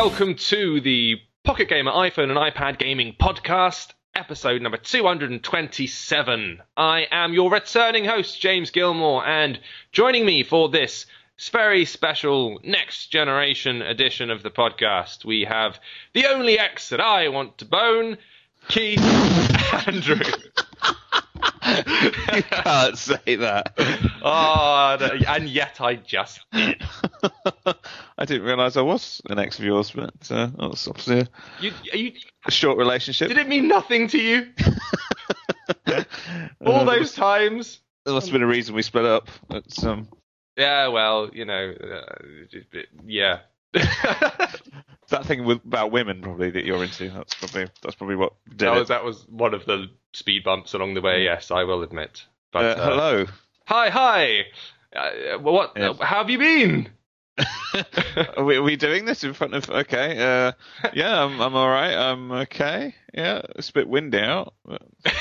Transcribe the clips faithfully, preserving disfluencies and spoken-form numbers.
welcome to the Pocket Gamer iPhone and iPad Gaming Podcast, episode number two hundred twenty-seven. I am your returning host, James Gilmore, and joining me for this very special next generation edition of the podcast, we have the only ex that I want to bone, Keith Andrew. You can't say that. Oh, and yet I just did. I didn't realise I was an ex of yours, but uh, that was obviously a, you, you, a short relationship. Did it mean nothing to you? All Uh, those times? There must have been a reason we split up. It's, um, Yeah, well, you know, uh, yeah. that thing with, about women, probably, that you're into. That's probably that's probably what did that, it. was, that was one of the speed bumps along the way, yes, I will admit. But, uh, uh, hello. Hi, hi. Uh, what? Yeah. Uh, how have you been? are, we, are we doing this in front of... Okay. Uh, yeah, I'm, I'm all right. I'm okay. Yeah, it's a bit windy out. But...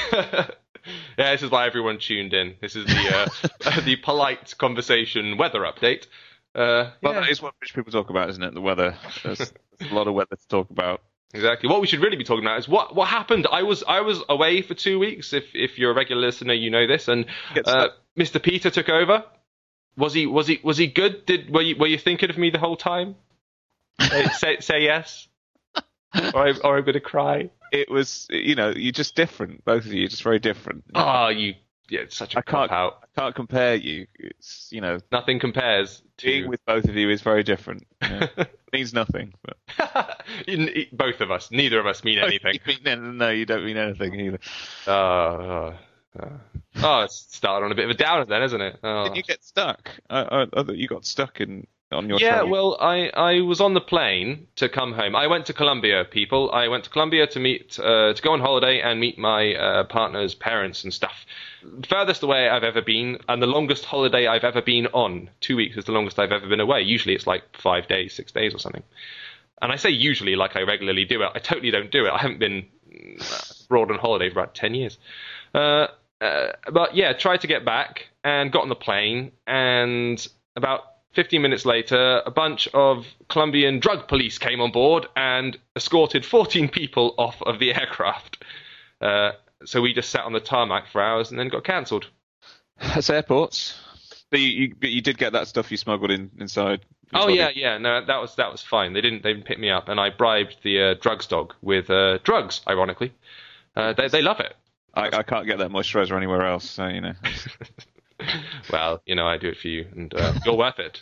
Yeah, this is why everyone tuned in. This is the uh, the polite conversation weather update. Uh, Well, yeah. that is what rich people talk about, isn't it? The weather. There's, there's a lot of weather to talk about. Exactly. What we should really be talking about is what what happened. I was I was away for two weeks. If if you're a regular listener, you know this. And Get uh, stuck. Mister Peter took over. Was he was he was he good? Did were you were you thinking of me the whole time? say, say say yes. Or, I, or I'm going to cry. It was, you know, you're just different. Both of you, just very different. Oh, you. Yeah, it's such a I can't, cop out. I can't compare you. It's, you know, Nothing compares to being with both of you is very different. Yeah. means nothing. But... You- both of us. Neither of us mean anything. You mean, no, you don't mean anything either. Oh, oh, oh. Oh, it's started on a bit of a downer then, isn't it? Oh. Didn't you get stuck? I, I, I thought you got stuck in on your Yeah, travel. well, I, I was on the plane to come home. I went to Colombia, people. I went to Colombia to meet, uh, to go on holiday and meet my uh, partner's parents and stuff. Furthest away I've ever been, and the longest holiday I've ever been on. Two weeks is the longest I've ever been away. Usually it's like five days, six days or something. And I say usually like I regularly do it. I totally don't do it. I haven't been abroad on holiday for about ten years. Uh, uh, but yeah, tried to get back and got on the plane, and about fifteen minutes later, a bunch of Colombian drug police came on board and escorted fourteen people off of the aircraft. Uh, so we just sat on the tarmac for hours and then got cancelled. That's airports. But you, you, but you did get that stuff you smuggled in inside. your Oh body. yeah, yeah. No, that was that was fine. They didn't they didn't pick me up, and I bribed the uh, drugs dog with uh, drugs. Ironically, uh, they they love it. I, I can't get that moisturiser anywhere else, so you know. Well, you know, I do it for you, and uh, you're worth it.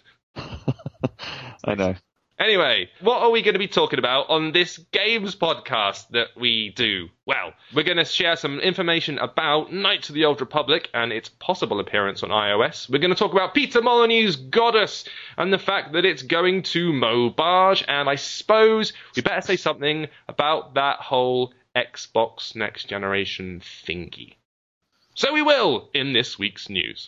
I know. Anyway, what are we going to be talking about on this games podcast that we do? Well, we're going to share some information about Knights of the Old Republic and its possible appearance on iOS. We're going to talk about Peter Molyneux's Goddess and the fact that it's going to Mobage. And I suppose we better say something about that whole Xbox Next Generation thingy. So we will in this week's news.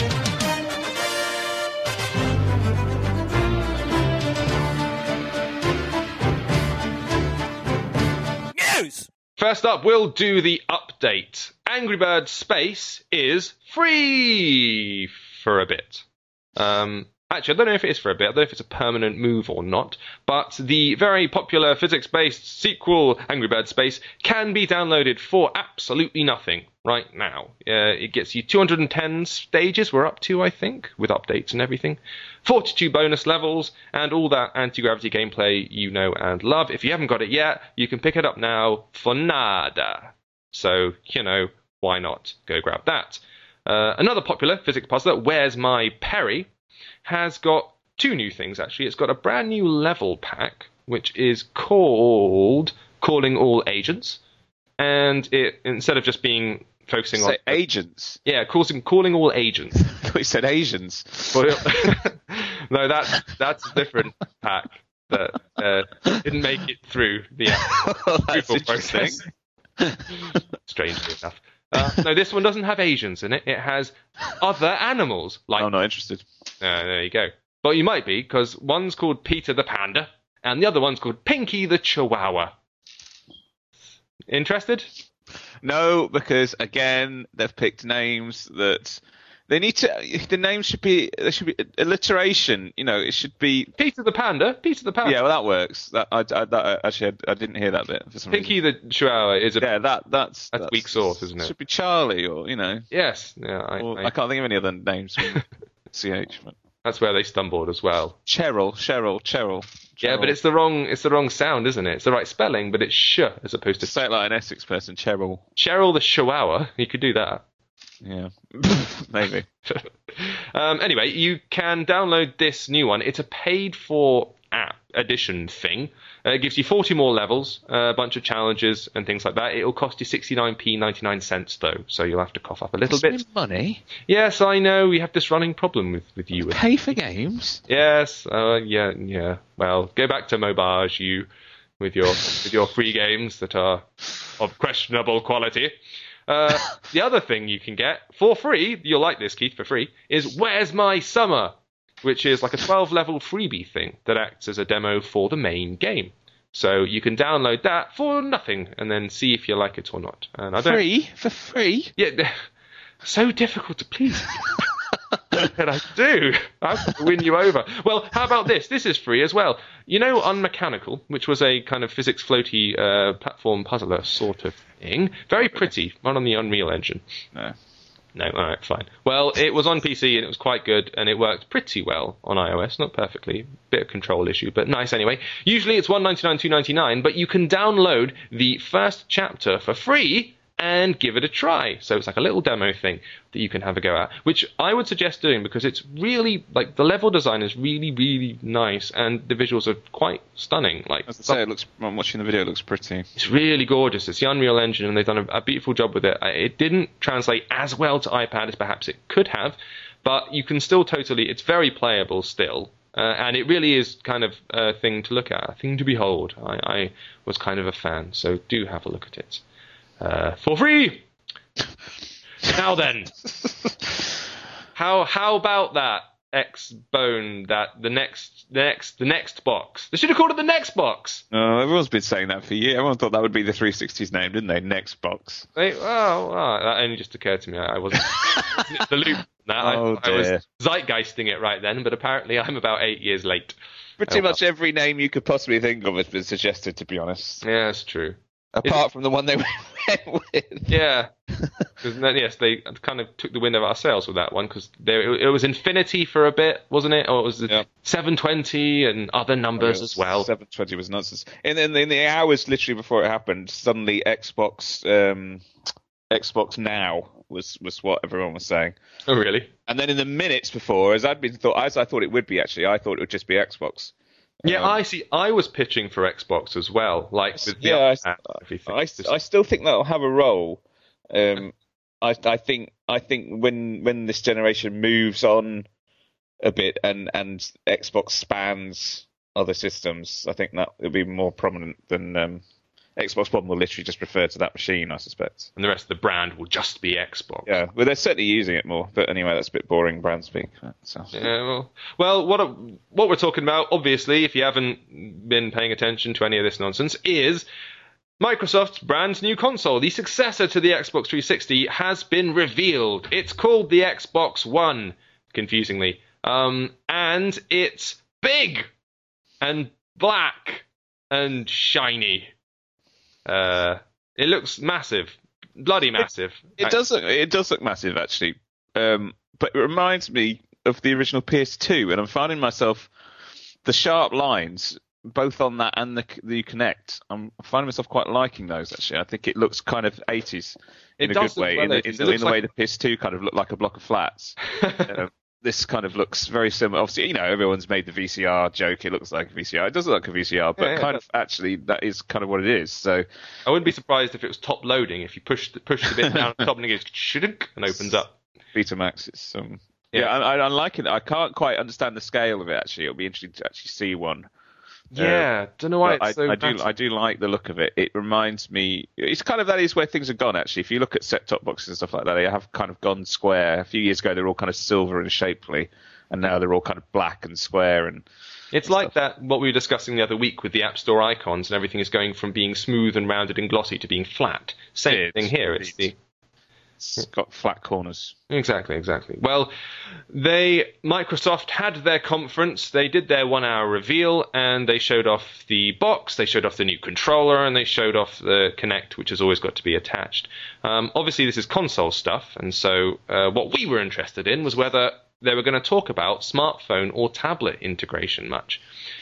News! First up, we'll do the update. Angry Birds Space is free for a bit. Um, actually, I don't know if it is for a bit. I don't know if it's a permanent move or not. But the very popular physics-based sequel, Angry Birds Space, can be downloaded for absolutely nothing right now. Uh, it gets you two hundred ten stages, we're up to, I think, with updates and everything. forty-two bonus levels, and all that anti-gravity gameplay you know and love. If you haven't got it yet, you can pick it up now for nada. So, you know, why not go grab that? Uh, another popular physics puzzler, Where's My Perry, has got two new things, actually. It's got a brand new level pack, which is called Calling All Agents. And it, instead of just being focusing Say on... agents. Yeah, calling, calling all agents. I thought you said Asians. Well, no, that's that's a different pack that uh, didn't make it through the Well, that's approval interesting. process. Strangely enough. Uh, no, this one doesn't have Asians in it. It has other animals. Like, I'm not interested. uh, there you go. But you might be, because one's called Peter the Panda, and the other one's called Pinky the Chihuahua. Interested? No, because again, they've picked names that They need to. The name should be. There should be alliteration. You know, it should be. Peter the Panda. Peter the Panda. Yeah, well, that works. That I, I that, actually I, I didn't hear that bit for some Pinky reason. the Chihuahua is a Yeah, that that's that's weak sauce, isn't it? Should be Charlie, or you know. Yes. Yeah. I, Or, I, I can't think of any other names. With C H. But. that's where they stumbled as well. Cheryl, Cheryl, Cheryl. Yeah, Cheryl. but it's the wrong it's the wrong sound, isn't it? It's the right spelling, but it's sh as opposed to Say it like an Essex person, Cheryl. Cheryl the Chihuahua. You could do that. Yeah, maybe. um, anyway, you can download this new one. It's a paid-for app edition thing. Uh, it gives you forty more levels, uh, a bunch of challenges and things like that. It'll cost you sixty-nine p ninety-nine cents though, so you'll have to cough up a little bit. Money. Yes, I know. We have this running problem with with you. Pay for games. Yes. Uh, yeah. Yeah. Well, go back to Mobage, you, with your with your free games that are of questionable quality. Uh, the other thing you can get for free, you'll like this, Keith, for free, is Where's My Summer, which is like a twelve-level freebie thing that acts as a demo for the main game. So you can download that for nothing and then see if you like it or not. And I don't, Free? For free? Yeah, so difficult to please. What can I do? I have to win you over. Well, how about this? This is free as well. You know Unmechanical, which was a kind of physics floaty uh, platform puzzler sort of thing. Very pretty, run on the Unreal Engine. No. No, all right, fine. Well, it was on P C and it was quite good and it worked pretty well on iOS. Not perfectly, bit of control issue, but nice anyway. Usually it's one ninety-nine, two ninety-nine, but you can download the first chapter for free and give it a try. So it's like a little demo thing that you can have a go at, which I would suggest doing because it's really, like, the level design is really, really nice and the visuals are quite stunning. Like, As I say, it looks. I'm watching the video. It looks pretty. it's really gorgeous. It's the Unreal Engine and they've done a, a beautiful job with it. It didn't translate as well to iPad as perhaps it could have, but you can still totally, it's very playable still. Uh, and it really is kind of a thing to look at, a thing to behold. I, I was kind of a fan, so do have a look at it. Uh, for free. Now then, how how about that X-Bone? That the next the next the next box. They should have called it the next box. Oh, everyone's been saying that for years. Everyone thought that would be the three sixty's name, didn't they? Next box. They, oh, oh, that only just occurred to me. I, I wasn't the loop. That Oh, I, I was dear. zeitgeisting it right then, but apparently I'm about eight years late. Pretty Oh, well. much every name you could possibly think of has been suggested, to be honest. Yeah, that's true. Apart from the one they went with. Yeah. 'Cause then, yes, they kind of took the wind out of our sails with that one because it, it was Infinity for a bit, wasn't it? Or it was the Yep. seven twenty and other numbers as well. seven twenty was nonsense. And then in the hours literally before it happened, suddenly Xbox um, Xbox Now was, was what everyone was saying. Oh, really? And then in the minutes before, as I'd been thought, as I thought it would be actually, I thought it would just be Xbox. Yeah, Um, I see. I was pitching for Xbox as well, like with the yeah, other I, app and everything. I, I still think that'll have a role. Um, I, I think I think when when this generation moves on a bit and, and Xbox spans other systems, I think that will be more prominent than um, Xbox One will literally just refer to that machine, I suspect. And the rest of the brand will just be Xbox. Yeah, well, they're certainly using it more. But anyway, that's a bit boring brand speak. So. Yeah, well, well, what what we're talking about, obviously, if you haven't been paying attention to any of this nonsense, is Microsoft's brand new console. The successor to the Xbox three sixty has been revealed. It's called the Xbox One, confusingly, um, and it's big and black and shiny. Uh, it looks massive, bloody massive. It does look, it does look massive, actually. Um, but it reminds me of the original P S two, and I'm finding myself the sharp lines, both on that and the the Kinect. I'm finding myself quite liking those, actually. I think it looks kind of eighties in It a does good look way, well in, the, in, eighties. the, It in looks the way like- the P S two kind of looked like a block of flats. um, this kind of looks very similar. Obviously, you know, everyone's made the V C R joke. It looks like a V C R. It doesn't look like a V C R, but Yeah, yeah, kind it of actually that is kind of what it is. So I wouldn't be surprised if it was top loading. If you push the, push the bit down at the top and it goes shudunk and opens up. Betamax, it's um, Yeah. yeah, I, I, I like it. I can't quite understand the scale of it. Actually, it'll be interesting to actually see one. Yeah, don't know why But it's I, so. I do, massive. I do like the look of it. It reminds me. It's kind of that is where things have gone. Actually, if you look at set-top boxes and stuff like that, they have kind of gone square. A few years ago, they were all kind of silver and shapely, and now they're all kind of black and square. And It's like that what we were discussing the other week with the App Store icons and everything is going from being smooth and rounded and glossy to being flat. Same It is, thing here. It's the indeed. It's got flat corners. Exactly, exactly. Well, they Microsoft had their conference. They did their one-hour reveal, and they showed off the box. They showed off the new controller, and they showed off the Kinect, which has always got to be attached. Um, obviously, this is console stuff, and so uh, what we were interested in was whether they were going to talk about smartphone or tablet integration much,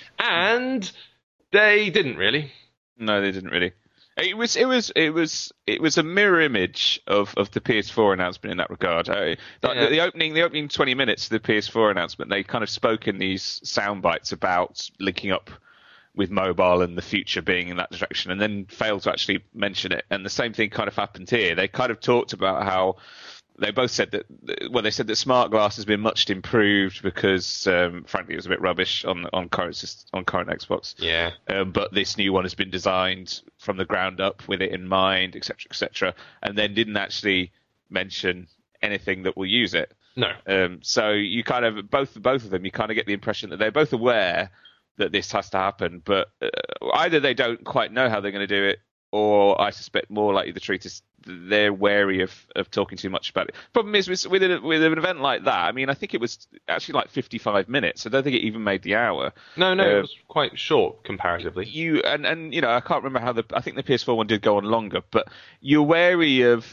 and they didn't really. No, they didn't really. It was it was it was it was a mirror image of, of the P S four announcement in that regard. Uh, the, Yeah. the opening the opening twenty minutes of the P S four announcement, they kind of spoke in these sound bites about linking up with mobile and the future being in that direction, and then failed to actually mention it. And the same thing kind of happened here. They kind of talked about how they both said that, well, they said that smart glass has been much improved because, um, frankly, it was a bit rubbish on on current syst- on current Xbox. Yeah. Um, but this new one has been designed from the ground up with it in mind, et cetera, et cetera, and then didn't actually mention anything that will use it. No. Um, so you kind of both both of them, you kind of get the impression that they're both aware that this has to happen, but uh, either they don't quite know how they're going to do it, or I suspect more likely the truth is they're wary of, of talking too much about it. Problem is with with, a, with an event like that. I mean, I think it was actually like fifty-five minutes. I don't think it even made the hour. No, no, Uh, it was quite short comparatively. You and and you know, I can't remember how the. I think the P S four one did go on longer, but you're wary of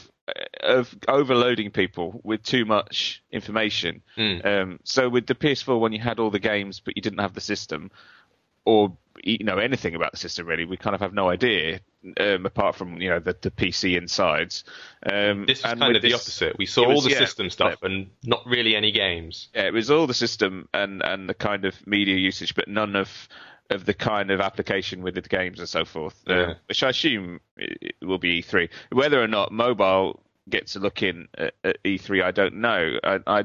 of overloading people with too much information. Mm. Um, so with the P S four one, you had all the games, but you didn't have the system, or you know anything about the system really. We kind of have no idea, um, apart from you know the, the P C insides. Um, This was and kind with of the this- opposite. We saw it was- all the yeah, system stuff and not really any games. Yeah, it was all the system and, and the kind of media usage, but none of of the kind of application with the games and so forth, Yeah. um, which I assume it it will be E three. Whether or not mobile gets a look in at, at E three, I don't know. I, I,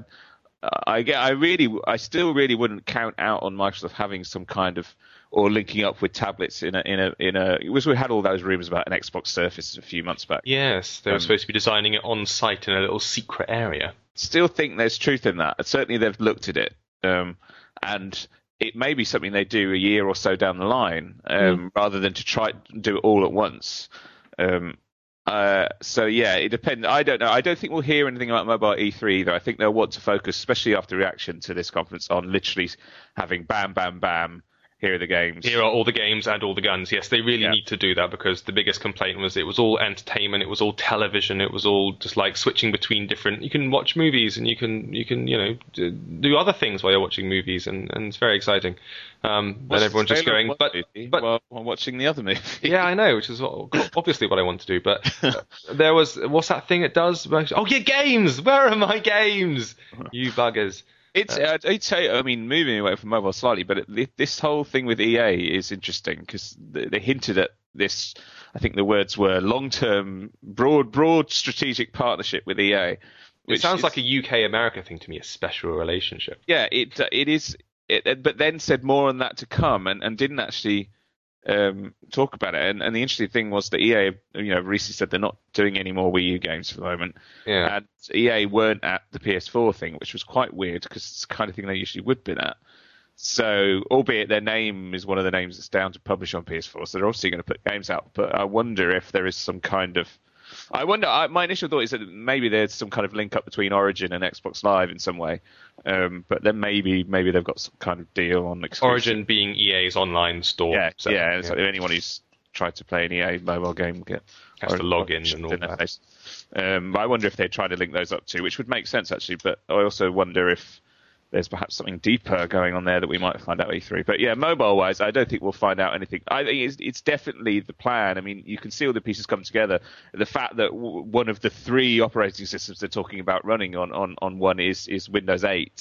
I get, I really, I still really wouldn't count out on Microsoft having some kind of or linking up with tablets in a in a in a. It was we had all those rumors about an Xbox Surface a few months back. Yes, they were Um, supposed to be designing it on site in a little secret area. Still think there's truth in that. Certainly they've looked at it, um, and it may be something they do a year or so down the line, um, rather than to try to do it all at once. Um, uh, so yeah, it depends. I don't know. I don't think we'll hear anything about mobile at E three either. I think they'll want to focus, especially after reaction to this conference, on literally having bam, bam, bam. Here are the games. Here are all the games and all the guns. Yes, they really Yeah. need to do that because the biggest complaint was it was all entertainment, it was all television, it was all just like switching between different. You can watch movies and you can you can you know d- do other things while you're watching movies, and, and it's very exciting. Um, What's and everyone's the just trailer going, of but one movie but while, while watching the other movie. yeah, I know, which is what, obviously what I want to do. But uh, there was what's that thing it does? Oh yeah, games. Where are my games? You buggers. It's, uh, I'd say, I mean, moving away from mobile slightly, but it, this whole thing with E A is interesting because they, they hinted at this. I think the words were long-term, broad, broad strategic partnership with E A. It sounds like a U K America thing to me, a special relationship. Yeah, it it is. It, but then said more on that to come, and, and didn't actually um, talk about it. And, and the interesting thing was that E A, you know, recently said they're not doing any more Wii U games for the moment. Yeah. And E A weren't at the P S four thing, which was quite weird because it's the kind of thing they usually would have been at. So, albeit their name is one of the names that's down to publish on P S four, so they're obviously going to put games out. But I wonder if there is some kind of. I wonder. I, my initial thought is that maybe there's some kind of link up between Origin and Xbox Live in some way. Um, but then maybe maybe they've got some kind of deal on exclusive. Origin being E A's online store. Yeah, so, yeah. It's like anyone who's tried to play an E A mobile game get Has to log in and all that. interface. Um, but I wonder if they try to link those up too, which would make sense actually. But I also wonder if there's perhaps something deeper going on there that we might find out at E three. But yeah, mobile-wise, I don't think we'll find out anything. I think it's, it's definitely the plan. I mean, you can see all the pieces come together. The fact that w- one of the three operating systems they're talking about running on, on, on one is, is Windows eight.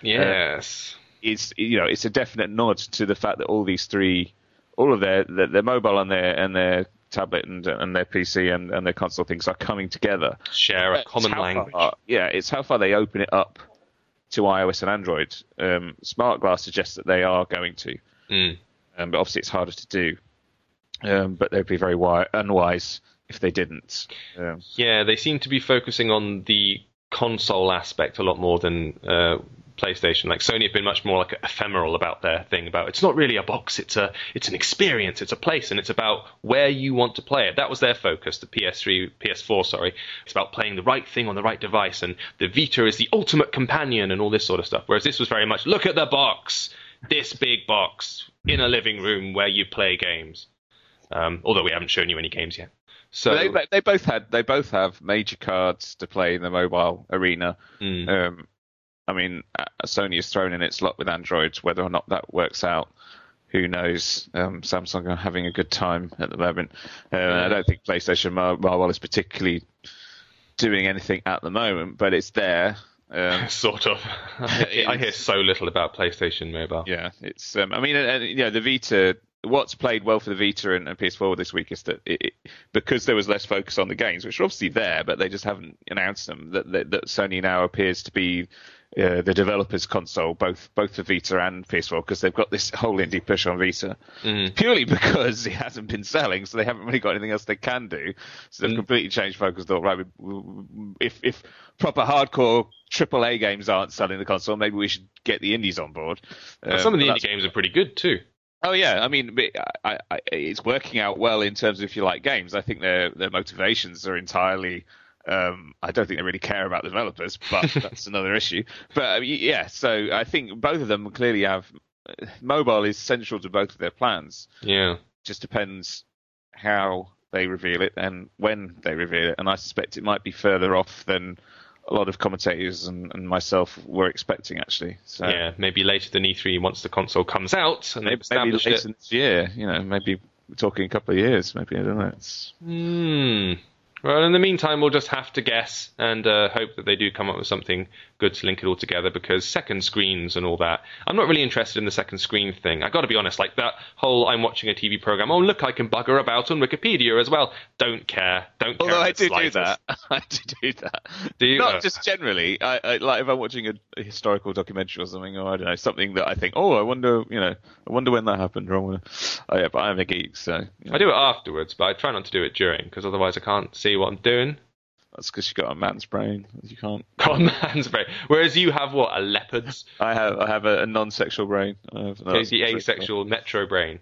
Yes. Uh, is you know, it's a definite nod to the fact that all these three, all of their their, their mobile and their and their tablet and and their P C and, and their console things are coming together. Share a It's common how language. far- yeah, it's how far they open it up to iOS and Android. Um, Smart Glass suggests that they are going to, Mm. um, but obviously it's harder to do. Um, but they'd be very wi- unwise if they didn't. Um, Yeah, they seem to be focusing on the console aspect a lot more than uh, PlayStation. Like Sony have been much more like ephemeral about their thing. About it's not really a box, it's a it's an experience, it's a place, and it's about where you want to play it. That was their focus. The P S three, P S four, sorry, it's about playing the right thing on the right device, and the Vita is the ultimate companion and all this sort of stuff. Whereas this was very much look at the box, this big box in a living room where you play games. Um, although we haven't shown you any games yet. So they, they both had they both have major cards to play in the mobile arena. Mm. Um, I mean, uh, Sony has thrown in its lot with Android. Whether or not that works out, who knows? Um, Samsung are having a good time at the moment. Uh, I don't think PlayStation Mobile is particularly doing anything at the moment, but it's there. Um, sort of. I, I hear so little about PlayStation Mobile. Yeah, it's. Um, I mean, uh, you know, the Vita. What's played well for the Vita and, and P S four this week is that it, it, because there was less focus on the games, which are obviously there, but they just haven't announced them, that, that, that Sony now appears to be uh, the developers' console, both both for Vita and P S four, because they've got this whole indie push on Vita, mm. purely because it hasn't been selling, so they haven't really got anything else they can do. So they've mm. completely changed focus. Thought, right, we, we, if if proper hardcore triple A games aren't selling the console, maybe we should get the indies on board. Um, some of the indie games are pretty good too. Oh yeah, I mean, I, I, it's working out well in terms of if you like games. I think their their motivations are entirely. Um, I don't think they really care about the developers, but that's another issue. But uh, yeah, so I think both of them clearly have. Mobile is central to both of their plans. Yeah, just depends how they reveal it and when they reveal it, and I suspect it might be further off than a lot of commentators and, and myself were expecting, actually. So yeah, maybe later than E three once the console comes out and maybe, they've established maybe later it. this year, you know, maybe we're talking a couple of years, maybe, I don't know. It's... Hmm. Well, in the meantime, we'll just have to guess and uh, hope that they do come up with something good to link it all together, because second screens and all that, I'm not really interested in the second screen thing. I've got to be honest, like that whole I'm watching a T V program, oh, look, I can bugger about on Wikipedia as well. Don't care. Don't care. Although I do do that. I do do that. Do you? Not Uh, just generally. I, I, like if I'm watching a, a historical documentary or something, or I don't know, something that I think, oh, I wonder, you know, I wonder when that happened. Or I wonder, oh, yeah, but I'm a geek, so. You know. I do it afterwards, but I try not to do it during, because otherwise I can't see what I'm doing. That's because you've got a man's brain. You can't. Got a man's brain. Whereas you have what? A leopard's? I have I have a, a non-sexual brain. I have, no, the asexual metro brain.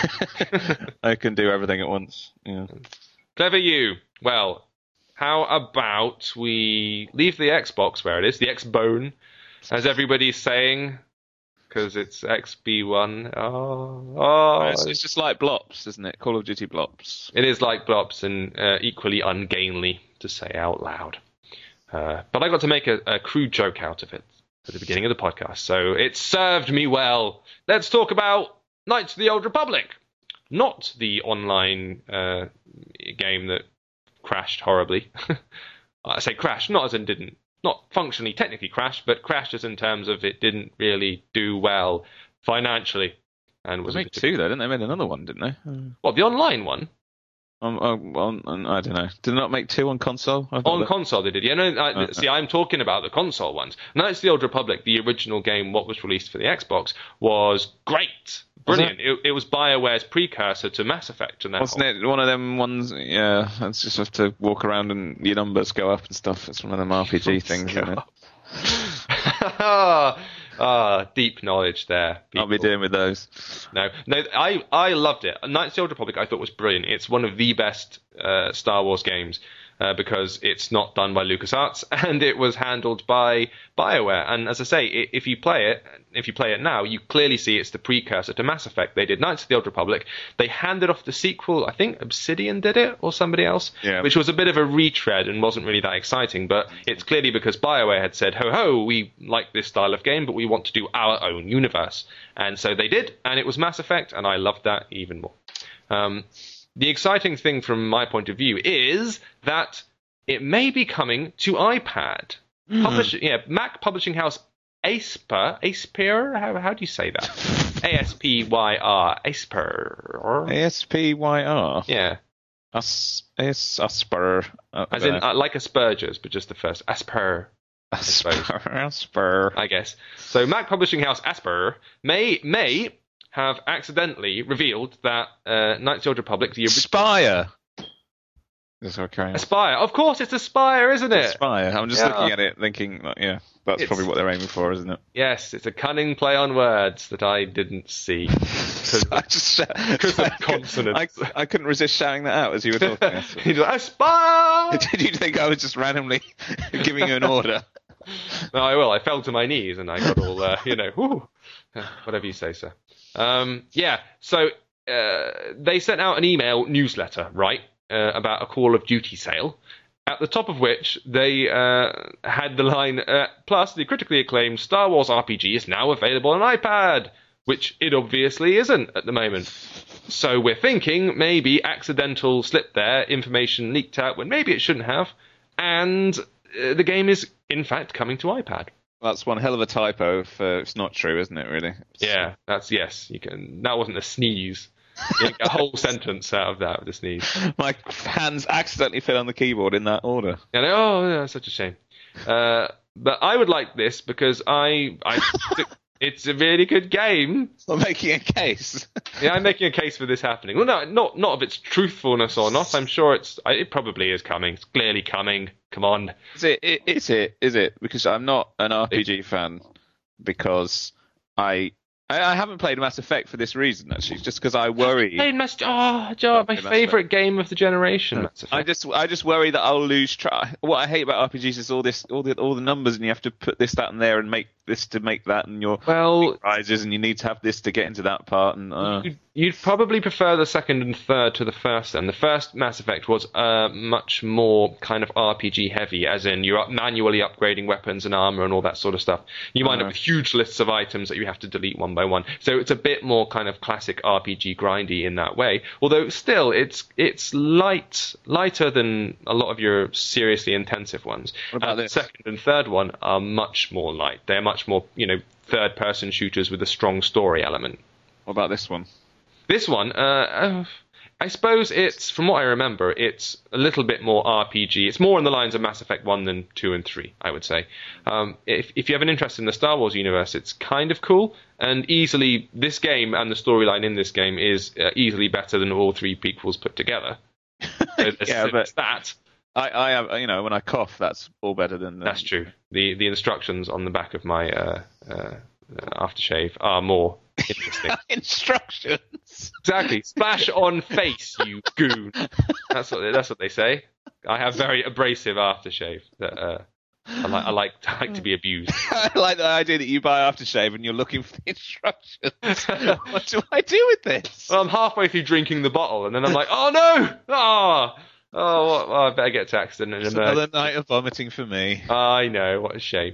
I can do everything at once. Yeah. Clever you. Well, how about we leave the Xbox where it is, the X-Bone, as everybody's saying, because it's X B one. Oh, oh. It's, it's just like Blops, isn't it? Call of Duty Blops. It is like Blops and uh, equally ungainly to say out loud. Uh, but I got to make a, a crude joke out of it at the beginning of the podcast, so it served me well. Let's talk about Knights of the Old Republic. Not the online uh, game that crashed horribly. I say crashed, not as in didn't, not functionally technically crashed, but crashed as in terms of it didn't really do well financially. And was they made two though, didn't they? They made another one, didn't they? What, the online one? Um, um, on, I don't know. Did they not make two on console? On that... console they did. Yeah, no. I, oh, see, I'm talking about the console ones. Knights of the Old Republic, the original game, what was released for the Xbox, was great. Brilliant. Was it? It, it was BioWare's precursor to Mass Effect. And that Wasn't whole... it one of them ones? Yeah, it's just have to walk around and your numbers go up and stuff. It's one of them R P G things, isn't it? Ah, deep knowledge there. People. I'll be doing with those. No, no, I, I loved it. Knights of the Old Republic I thought was brilliant. It's one of the best uh, Star Wars games uh, because it's not done by LucasArts and it was handled by BioWare. And as I say, if you play it, if you play it now, you clearly see it's the precursor to Mass Effect. They did Knights of the Old Republic. They handed off the sequel. I think Obsidian did it or somebody else, yeah. which was a bit of a retread and wasn't really that exciting. But it's clearly because BioWare had said, ho ho, we like this style of game, but we want to do our own universe. And so they did, and it was Mass Effect, and I loved that even more. Um, the exciting thing from my point of view is that it may be coming to iPad. Mm. Publish, yeah, Mac publishing house Aspyr, Aspyr, how, how do you say that? A S P Y R, Aspyr. A S P Y R? Yeah. As, as, Aspyr. Uh, As in, uh, like Asperger's, but just the first. Aspyr. Aspyr, Aspyr. I guess. So Mac publishing house Aspyr may may have accidentally revealed that uh, Knights of the Old Republic, the original... Spire. That's okay. Aspire. Of course, it's Aspire, isn't it? Aspire. I'm just Yeah. looking at it, thinking, like, yeah, that's It's- probably what they're aiming for, isn't it? Yes, it's a cunning play on words that I didn't see. I just Because of consonants. I, I couldn't resist shouting that out as you were talking. He's like, Aspire! Did you think I was just randomly giving you an order? No, I will. I fell to my knees and I got all, uh, you know, whoo, whatever you say, sir. Um, yeah, so uh, they sent out an email newsletter, right, uh, about a Call of Duty sale, at the top of which they uh, had the line, uh, plus the critically acclaimed Star Wars R P G is now available on iPad, which it obviously isn't at the moment. So we're thinking maybe accidental slip there, information leaked out when maybe it shouldn't have, and uh, the game is in fact coming to iPad. That's one hell of a typo if uh, it's not true, isn't it, really? Yeah, that's yes. You can. That wasn't a sneeze. You can get a whole sentence out of that with a sneeze. My hands accidentally fell on the keyboard in that order. And oh, yeah, such a shame. Uh, but I would like this because I, I, it's a really good game. I'm making a case. Yeah, I'm making a case for this happening. Well, no, not not of its truthfulness or not. I'm sure it's. It probably is coming. It's clearly coming. Come on. Is it? Is it? Is it? Because I'm not an R P G fan. Because I, I, I haven't played Mass Effect for this reason. Actually, just because I worry. Played Mass. Oh, Joe, my Mass favourite game of the generation. Mass Effect. I just, I just worry that I'll lose track. What I hate about R P Gs is all this, all the, all the numbers, and you have to put this, that, and there, and make this to make that, and your well prizes, and you need to have this to get into that part. And uh. you'd, you'd probably prefer the second and third to the first. Then the first Mass Effect was uh, much more kind of R P G heavy, as in you're up manually upgrading weapons and armor and all that sort of stuff. You wind Uh-huh. up with huge lists of items that you have to delete one by one. So it's a bit more kind of classic R P G grindy in that way. Although still, it's it's light lighter than a lot of your seriously intensive ones. What about And this? The second and third one are much more light. They're much more, you know, third-person shooters with a strong story element. What about this one? This one, uh, uh, I suppose it's, from what I remember, it's a little bit more R P G. It's more in the lines of Mass Effect one than two and three, I would say. Um, if, if you have an interest in the Star Wars universe, it's kind of cool, and easily, this game and the storyline in this game is uh, easily better than all three prequels put together. So there's- Yeah, but- there's that. I, I have, you know, when I cough, that's all better than. than That's true. The the instructions on the back of my uh, uh, aftershave are more interesting. Instructions. Exactly. Splash on face, you goon. That's what that's what they say. I have very abrasive aftershave. That uh, I like. I like, I like to be abused. I like the idea that you buy aftershave and you're looking for the instructions. What do I do with this? Well, I'm halfway through drinking the bottle, and then I'm like, oh no! Oh, oh, well, well, I better get to accident. It's And, uh, another night of vomiting for me. I know, what a shame.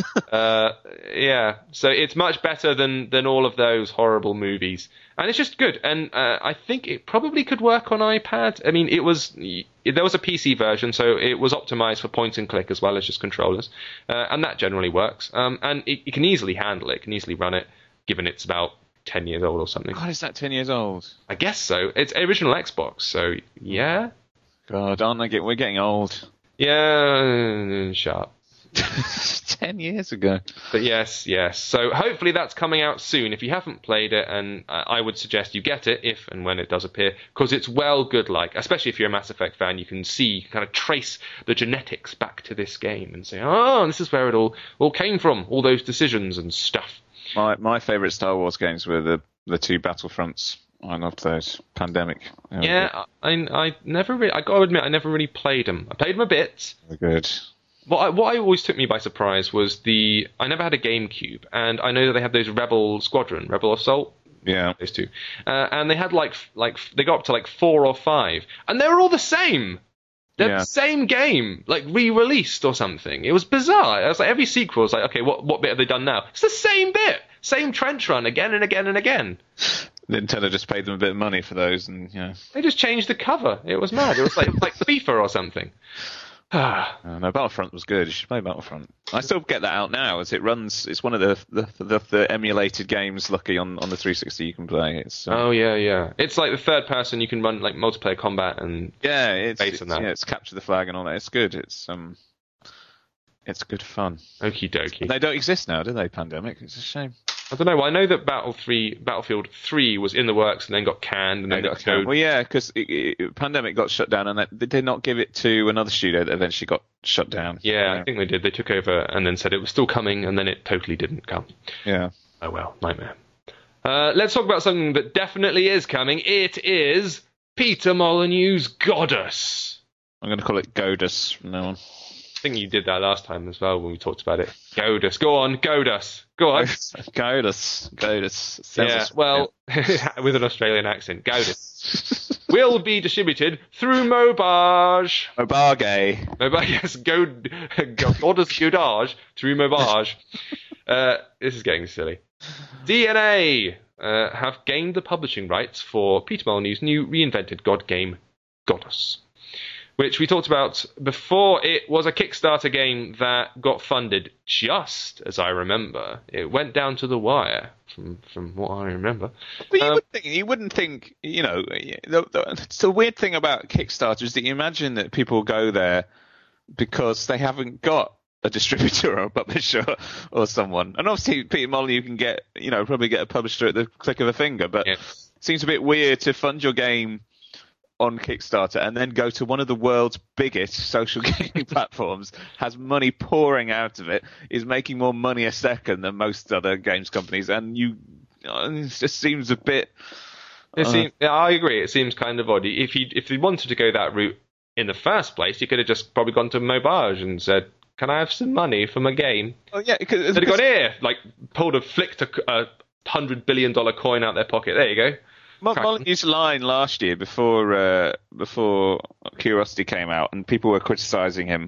uh, yeah, so it's much better than, than all of those horrible movies. And it's just good. And uh, I think it probably could work on iPad. I mean, it was there was a P C version, so it was optimized for point and click as well as just controllers. Uh, and that generally works. Um, and it, it can easily handle it, it can easily run it, given it's about ten years old or something. God, is that ten years old? I guess so. It's original Xbox, so yeah. God, aren't I get, we're getting old. Yeah, sharp. ten years ago. But yes, yes. So hopefully that's coming out soon. If you haven't played it, and uh, I would suggest you get it if and when it does appear, because it's well good like. Especially if you're a Mass Effect fan, you can see, kind of trace the genetics back to this game and say, oh, this is where it all, all came from, all those decisions and stuff. My my favourite Star Wars games were the, the two Battlefronts. I loved those. Pandemic. They were Yeah, I, I never really, I got to admit, I never really played them. I played them a bit. good. They were good. What I, what I always took me by surprise was the, I never had a GameCube, and I know that they had those Rebel Squadron, Rebel Assault, Yeah. those two, uh, and they had like, like, they got up to like four or five, and they were all the same. They're Yeah. the same game, like re-released or something. It was bizarre. It was like every sequel was like, okay, what what bit have they done now? It's the same bit, same trench run again and again and again. Nintendo just paid them a bit of money for those, and yeah. They just changed the cover. It was mad. It was like like FIFA or something. Ah. Uh, no, Battlefront was good. You should play Battlefront. I still get that out now as it runs. It's one of the the, the, the emulated games, lucky on, on the three sixty you can play. It's um, Oh yeah, yeah. It's like the third person. You can run like multiplayer combat and yeah, it's based it's, on that. yeah, it's capture the flag and all that. It's good. It's um, it's good fun. okie dokie. They don't exist now, do they? Pandemic. It's a shame. I don't know. Well, I know that Battle three, Battlefield three was in the works and then got canned, and then Got it a count. showed. Well, yeah, because Pandemic got shut down, and they they did not give it to another studio that eventually got shut down. Yeah, I think they did. They took over and then said it was still coming, and then it totally didn't come. Yeah. Oh well, nightmare. Uh, let's talk about something that definitely is coming. It is Peter Molyneux's Goddess. I'm going to call it Godus from now on. I think you did that last time as well when we talked about it. Godus. Go on, Godus. Go on. Godus. Godus. Yeah, well, with an Australian accent. Godus. Will be distributed through Mobage. Mobage. Mobage, yes, go, go, Goddess Godage through Mobage. Uh, this is getting silly. D N A uh, have gained the publishing rights for Peter Molyneux's new reinvented God game, Goddess, which we talked about before. It was a Kickstarter game that got funded just as I remember. It went down to the wire, from from what I remember. But you, Um, would think, you wouldn't think, you know, the, the, it's the weird thing about Kickstarter is that you imagine that people go there because they haven't got a distributor or a publisher or someone. And obviously Peter Molyneux can get, you know, probably get a publisher at the click of a finger, but Yeah. it seems a bit weird to fund your game on Kickstarter and then go to one of the world's biggest social gaming platforms, has money pouring out of it, is making more money a second than most other games companies, and you it just seems a bit It uh, seems, yeah, I agree. It seems kind of odd. If he if he wanted to go that route in the first place, he could have just probably gone to Mobage and said, "Can I have some money for my game?" oh yeah, because They'd have gone here, like pulled a flicked a, a hundred billion dollar coin out their pocket. There you go. Mo- Molyneux's line last year before uh, before Curiosity came out, and people were criticising him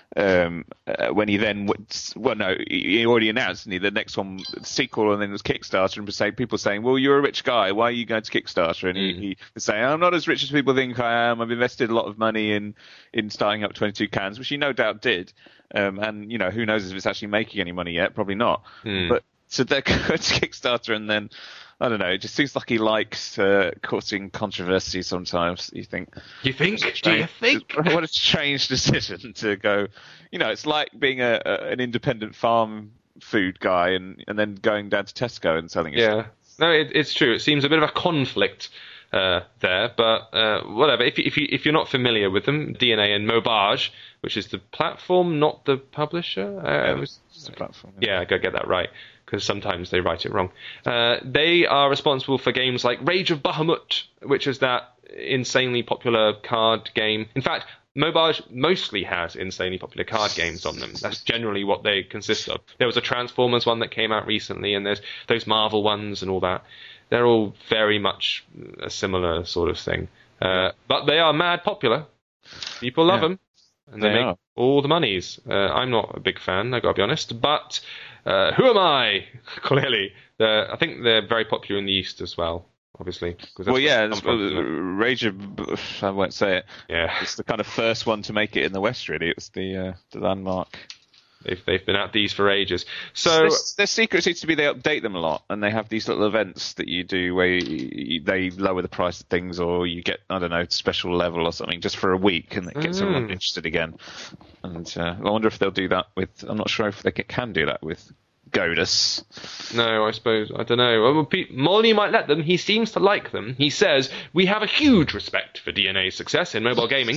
um, uh, when he then w- well no he already announced didn't he, the next one the sequel, and then it was Kickstarter, and say people saying, well, you're a rich guy, why are you going to Kickstarter? And Mm. he, he was saying, I'm not as rich as people think I am, I've invested a lot of money in in starting up twenty-two Cans, which he no doubt did, um, and you know, who knows if it's actually making any money yet, probably not. Mm. But so they're going to Kickstarter, and then I don't know, it just seems like he likes uh, causing controversy sometimes. You think? You think? Do you think? What a strange decision to go. You know, it's like being a, a an independent farm food guy and, and then going down to Tesco and selling your Yeah. No, it, it's true. It seems a bit of a conflict uh, there, but uh, whatever. If you, if you if you're not familiar with them, D N A and Mobage, which is the platform, not the publisher. Uh, Yeah, it was, it's a platform. yeah, I gotta get that right, because sometimes they write it wrong. Uh, they are responsible for games like Rage of Bahamut, which is that insanely popular card game. In fact, Mobage mostly has insanely popular card games on them. That's generally what they consist of. There was a Transformers one that came out recently, and there's those Marvel ones and all that. They're all very much a similar sort of thing. Uh, but they are mad popular. People love Yeah. them. And they, They make are. all the monies. Uh, I'm not a big fan, I gotta be honest. But uh, who am I? Clearly, uh, I think they're very popular in the East as well. Obviously, 'cause that's Well, where yeah, they it's, come from, isn't it? Rage of I won't say it. Yeah, It's the kind of first one to make it in the West. Really, it's the uh, the landmark. they've they've been at these for ages. So their, their secret seems to be they update them a lot, and they have these little events that you do where you, they lower the price of things, or you get I don't know special level or something just for a week, and it gets Mm. everyone interested again. And uh, I wonder if they'll do that with. I'm not sure if they can, can do that with Godus. no, I suppose I don't know. Well, Pete, Molyneux might let them. He seems to like them. He says we have a huge respect for D N A's success in mobile gaming.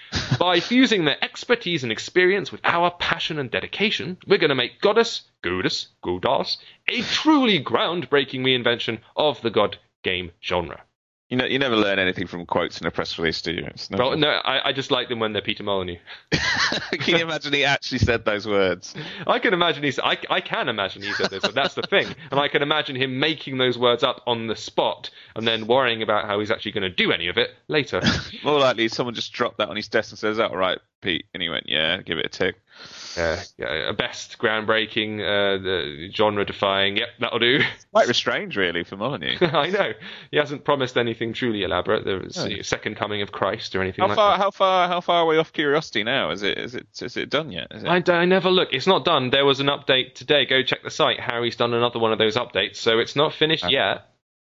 By fusing their expertise and experience with our passion and dedication, we're going to make Goddess, Godus, Godas, a truly groundbreaking reinvention of the God game genre. You know, you never learn anything from quotes in a press release, do you? It's never- Well, no, I, I just like them when they're Peter Molyneux. Can you imagine he actually said those words? I can imagine he's. I, I can imagine he said this, but that's the thing. And I can imagine him making those words up on the spot and then worrying about how he's actually going to do any of it later. More likely, someone just dropped that on his desk and says, "That all right, Pete?" And he went, "Yeah, give it a tick." Uh, yeah, a best groundbreaking, uh, the genre-defying. Yep, that'll do. Quite restrained, really, for Molyneux. I know he hasn't promised anything truly elaborate. There's No. the second coming of Christ or anything How like far? that. How far? How far are we off Curiosity now? Is it? Is it? Is it done yet? Is it? I, d- I never look. It's not done. There was an update today. Go check the site. Harry's done another one of those updates, so it's not finished Ah. yet.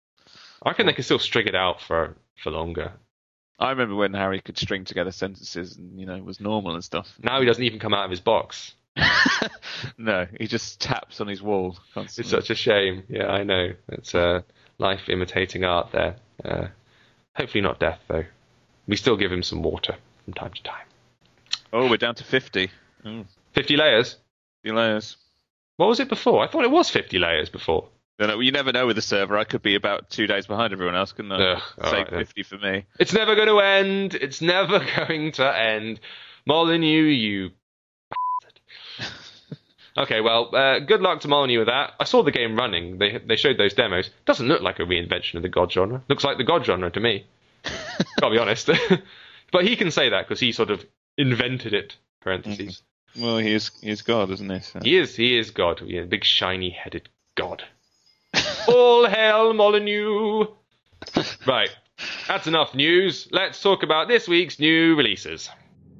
I reckon they can still string it out for for longer. I remember when Harry could string together sentences and you know was normal and stuff. Now he doesn't even come out of his box. No, he just taps on his wall constantly. It's such a shame. Yeah, I know. It's uh, life imitating art there. Uh, hopefully not death, though. We still give him some water from time to time. Oh, we're down to fifty. Mm. fifty layers? fifty layers. What was it before? I thought it was fifty layers before. No, no, you never know with the server. I could be about two days behind everyone else, couldn't I? Ugh, all Say right, then. fifty for me. It's never going to end. It's never going to end. Molyneux, you bastard. Okay, well, uh, good luck to Molyneux with that. I saw the game running. They they showed those demos. Doesn't look like a reinvention of the God genre. Looks like the God genre to me. Gotta be honest. But he can say that because he sort of invented it, parentheses. Mm. Well, he is, he is God, isn't he? So. He is, he is God. Yeah, big shiny-headed God. All hail Molyneux! Right, that's enough news. Let's talk about this week's new releases.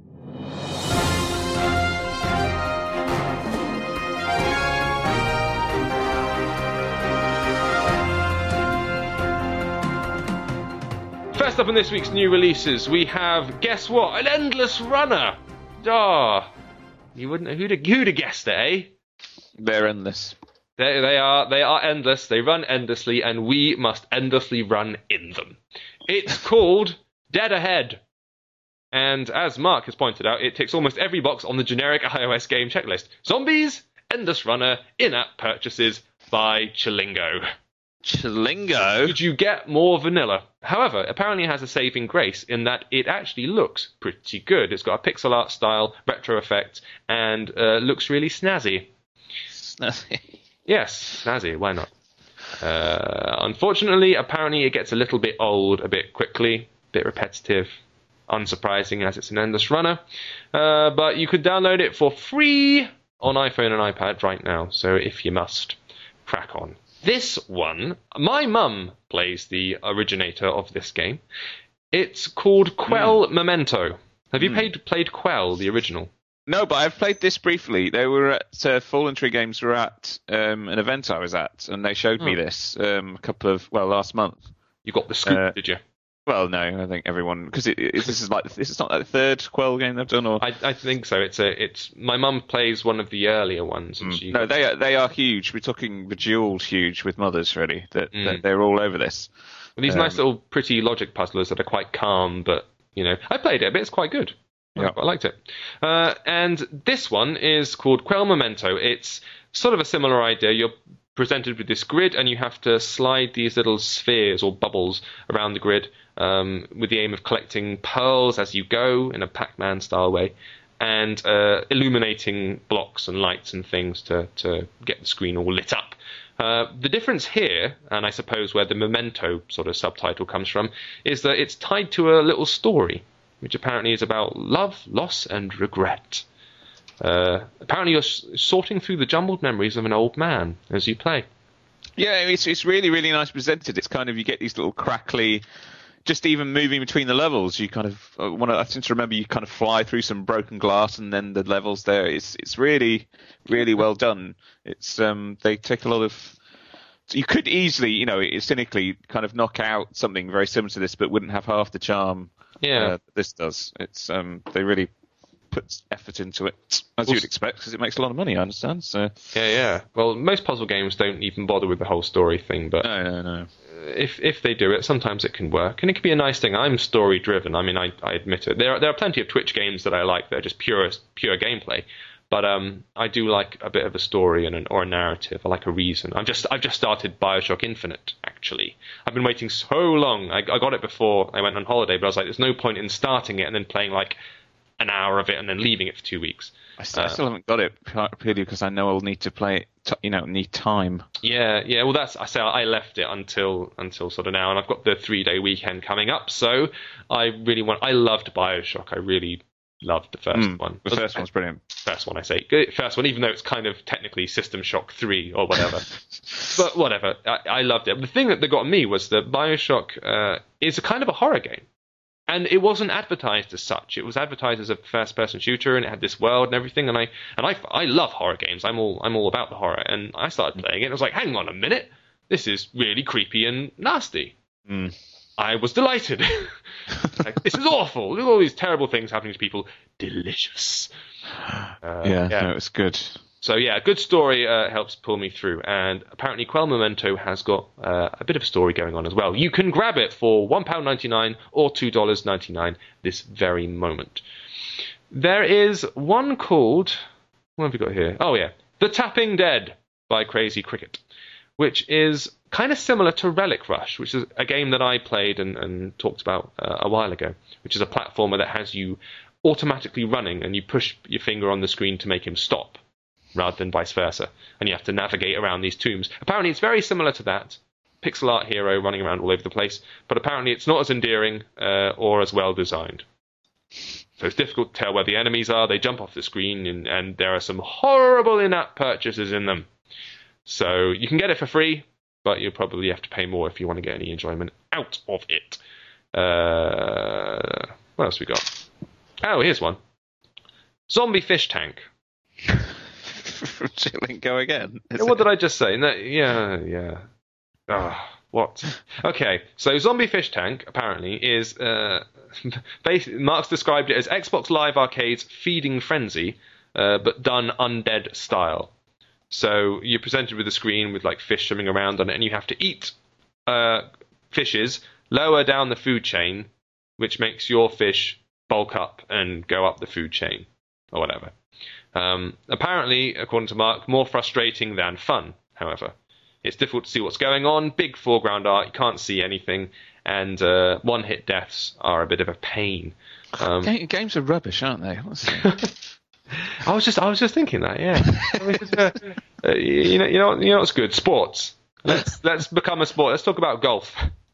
First up on this week's new releases, we have, guess what, an Endless Runner! Ah, you wouldn't, who'd have, who'd have guessed it, eh? They're endless. They, they are they are endless, they run endlessly, and we must endlessly run in them. It's called Dead Ahead. And as Mark has pointed out, it ticks almost every box on the generic iOS game checklist. Zombies, Endless Runner, in-app purchases by Chilingo. Chilingo? Could you get more vanilla? However, apparently it has a saving grace in that it actually looks pretty good. It's got a pixel art style, retro effect, and uh, looks really snazzy. Snazzy. Yes, snazzy, why not? Uh, unfortunately, apparently it gets a little bit old a bit quickly, a bit repetitive, unsurprising as it's an endless runner. Uh, but you could download it for free on iPhone and iPad right now, so if you must, crack on. This one, my mum plays the originator of this game. It's called Quell mm. Memento. Have you mm. played, played Quell, the original? No, but I've played this briefly. They were at uh, Fallen Tree Games were at um, an event I was at, and they showed oh. me this um, a couple of well last month. You got the scoop, uh, did you? Well, no, I think everyone because it, it, this is like this is not like the third Quell game they've done, or I, I think so. It's a it's my mum plays one of the earlier ones. And mm. she No, they are they are huge. We're talking Bejeweled huge with mothers really. That, mm. that they're all over this. Well, these um, nice little pretty logic puzzlers that are quite calm, but you know I played it, but it's quite good. Yeah. I liked it. Uh, and this one is called Quell Memento. It's sort of a similar idea. You're presented with this grid, and you have to slide these little spheres or bubbles around the grid um, with the aim of collecting pearls as you go in a Pac-Man style way, and uh, illuminating blocks and lights and things to, to get the screen all lit up. Uh, the difference here, and I suppose where the Memento sort of subtitle comes from, is that it's tied to a little story, which apparently is about love, loss, and regret. Uh, apparently you're s- sorting through the jumbled memories of an old man as you play. Yeah, it's it's really, really nice presented. It's kind of, you get these little crackly, just even moving between the levels, you kind of, uh, one of, I seem to remember you kind of fly through some broken glass and then the levels there. It's it's really, really well done. It's um they take a lot of, you could easily, you know, cynically kind of knock out something very similar to this, but wouldn't have half the charm. Yeah, uh, this does. It's um, they really put effort into it, as well, you'd expect, because it makes a lot of money. I understand. So yeah, yeah. Well, most puzzle games don't even bother with the whole story thing, but no, no, no. If if they do it, sometimes it can work, and it can be a nice thing. I'm story driven. I mean, I, I admit it. There are, there are plenty of Twitch games that I like that are just pure pure gameplay. But um, I do like a bit of a story and an, or a narrative. I like a reason. I've just I've just started BioShock Infinite. Actually, I've been waiting so long. I, I got it before I went on holiday, but I was like, there's no point in starting it and then playing like an hour of it and then leaving it for two weeks. I still, uh, I still haven't got it purely because I know I'll need to play it. T- you know, need time. Yeah, yeah. Well, that's I say I left it until until sort of now, and I've got the three day weekend coming up. So I really want. I loved BioShock. I really. Loved the first mm, one. The first one's brilliant. First one, I say. First one, even though it's kind of technically System Shock three or whatever. But whatever. I, I loved it. The thing that got me was that BioShock uh, is a kind of a horror game. And it wasn't advertised as such. It was advertised as a first-person shooter, and it had this world and everything. And I and I, I love horror games. I'm all I'm all about the horror. And I started playing it, and I was like, hang on a minute. This is really creepy and nasty. Mm. I was delighted. Like, this is awful. Look at all these terrible things happening to people. Delicious. Uh, Uh, yeah, yeah. no, it's good. So yeah, a good story uh, helps pull me through, and apparently Quell Memento has got uh, a bit of a story going on as well. You can grab it for one pound ninety-nine or two dollars ninety-nine this very moment. There is one called, what have we got here? Oh yeah, The Tapping Dead by Crazy Cricket, which is kind of similar to Relic Rush, which is a game that I played and, and talked about uh, a while ago, which is a platformer that has you automatically running, and you push your finger on the screen to make him stop, rather than vice versa. And you have to navigate around these tombs. Apparently it's very similar to that. Pixel art hero running around all over the place. But apparently it's not as endearing uh, or as well designed. So it's difficult to tell where the enemies are. They jump off the screen, and, and there are some horrible in-app purchases in them. So you can get it for free, but you'll probably have to pay more if you want to get any enjoyment out of it. Uh, what else we got? Oh, here's one. Zombie Fish Tank. Chilling, go again. Yeah, what did I just say? No, yeah, yeah. Ah, what? Okay, so Zombie Fish Tank apparently is. Uh, basically, Mark's described it as Xbox Live Arcade's Feeding Frenzy, uh, but done undead style. So you're presented with a screen with like fish swimming around on it, and you have to eat uh, fishes lower down the food chain, which makes your fish bulk up and go up the food chain, or whatever. Um, apparently, according to Mark, more frustrating than fun, however. It's difficult to see what's going on, big foreground art, you can't see anything, and uh, one-hit deaths are a bit of a pain. Um, Games are rubbish, aren't they? I was just I was just thinking that, yeah. I mean, just, uh, uh, you know, you know, you know what's good? Sports. Let's let's become a sport. Let's talk about golf.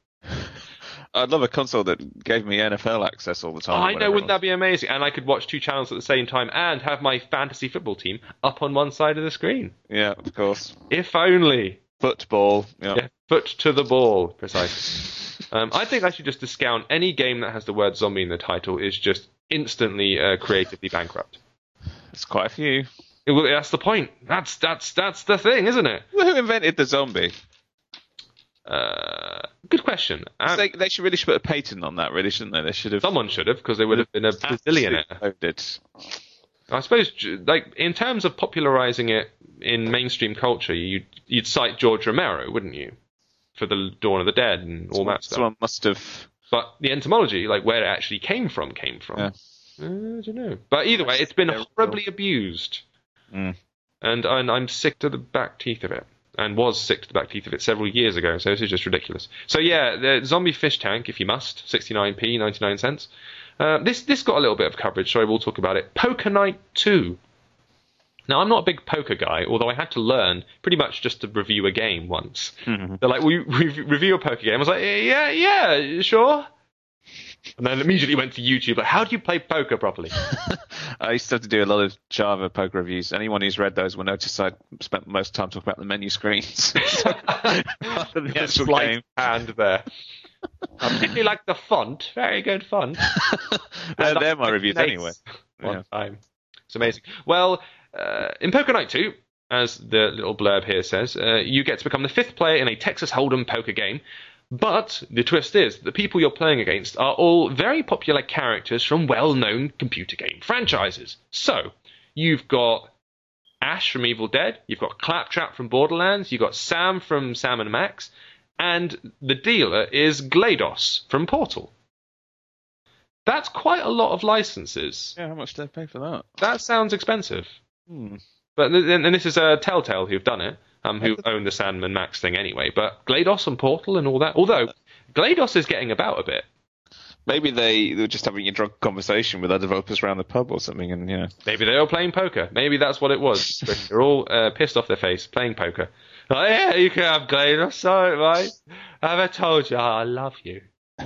I'd love a console that gave me N F L access all the time. Oh, I know, wouldn't that be amazing? And I could watch two channels at the same time and have my fantasy football team up on one side of the screen. Yeah, of course. If only. Football. Yeah. yeah foot to the ball, precisely. um, I think I should just discount any game that has the word zombie in the title is just instantly uh, creatively bankrupt. There's quite a few. It, well, that's the point. That's that's that's the thing, isn't it? Well, who invented the zombie? Uh, good question. Um, they, they should really should put a patent on that, really, shouldn't they? They should have. Someone should have, because they would have been a bazillionaire. Loaded. I suppose, like in terms of popularizing it in mainstream culture, you'd you'd cite George Romero, wouldn't you, for the Dawn of the Dead and all someone, that stuff. Someone must have. But the entomology, like where it actually came from, came from. Yeah. Uh, I don't know. But either way, it's been horribly abused, mm. and, and I'm sick to the back teeth of it. And was sick to the back teeth of it several years ago, so this is just ridiculous. So yeah, the Zombie Fish Tank, if you must, sixty-nine p, ninety-nine cents. Uh, this this got a little bit of coverage, so I will talk about it. Poker Night two. Now, I'm not a big poker guy, although I had to learn pretty much just to review a game once. Mm-hmm. They're like, will you re- review a poker game? I was like, yeah, yeah, sure. And then immediately went to YouTube, like, how do you play poker properly? I used to have to do a lot of Java poker reviews. Anyone who's read those will notice I spent most of the time talking about the menu screens. the actual game. Hand there. I particularly like the font. Very good font. they're, they're my reviews anyway. One yeah. time. It's amazing. Well, uh, in Poker Night two, as the little blurb here says, uh, you get to become the fifth player in a Texas Hold'em poker game. But the twist is, the people you're playing against are all very popular characters from well-known computer game franchises. So, you've got Ash from Evil Dead, you've got Claptrap from Borderlands, you've got Sam from Sam and Max, and the dealer is GLaDOS from Portal. That's quite a lot of licenses. Yeah, how much do they pay for that? That sounds expensive. Hmm. But and this is uh, Telltale who've done it. Um, who own the Sam and Max thing anyway, but GLaDOS and Portal and all that. Although, GLaDOS is getting about a bit. Maybe they, they were just having a drunk conversation with other developers around the pub or something, and yeah. Maybe they were playing poker. Maybe that's what it was. They're all uh, pissed off their face, playing poker. Oh, yeah, you can have GLaDOS, sorry, right? Have I told you I love you?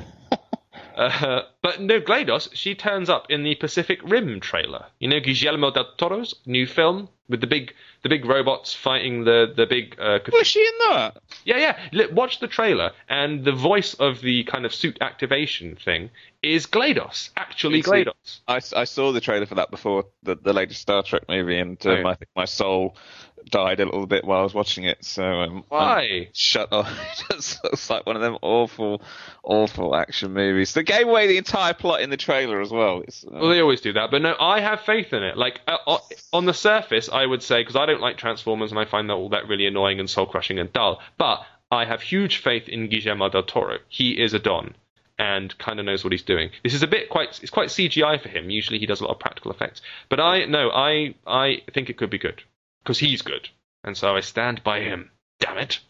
Uh, but no, GLaDOS, she turns up in the Pacific Rim trailer. You know, Guillermo del Toro's new film with the big the big robots fighting the the big. Uh, Was she in that? Yeah, yeah. Watch the trailer, and the voice of the kind of suit activation thing is GLaDOS. Actually, GLaDOS. I, I saw the trailer for that before the, the latest Star Trek movie, and um, oh, yeah. I think my soul died a little bit while I was watching it. So um, Why? I'm shut off. It just looks like one of them awful, awful action movies. They gave away the entire plot in the trailer as well. It's, uh... Well, they always do that, but no, I have faith in it. Like uh, on the surface, I would say, because I don't like Transformers and I find that all that really annoying and soul crushing and dull. But I have huge faith in Guillermo del Toro. He is a Don and kind of knows what he's doing. This is a bit quite, it's quite C G I for him. Usually he does a lot of practical effects. But I, no, I, I think it could be good. Because he's good. And so I stand by him. Damn it.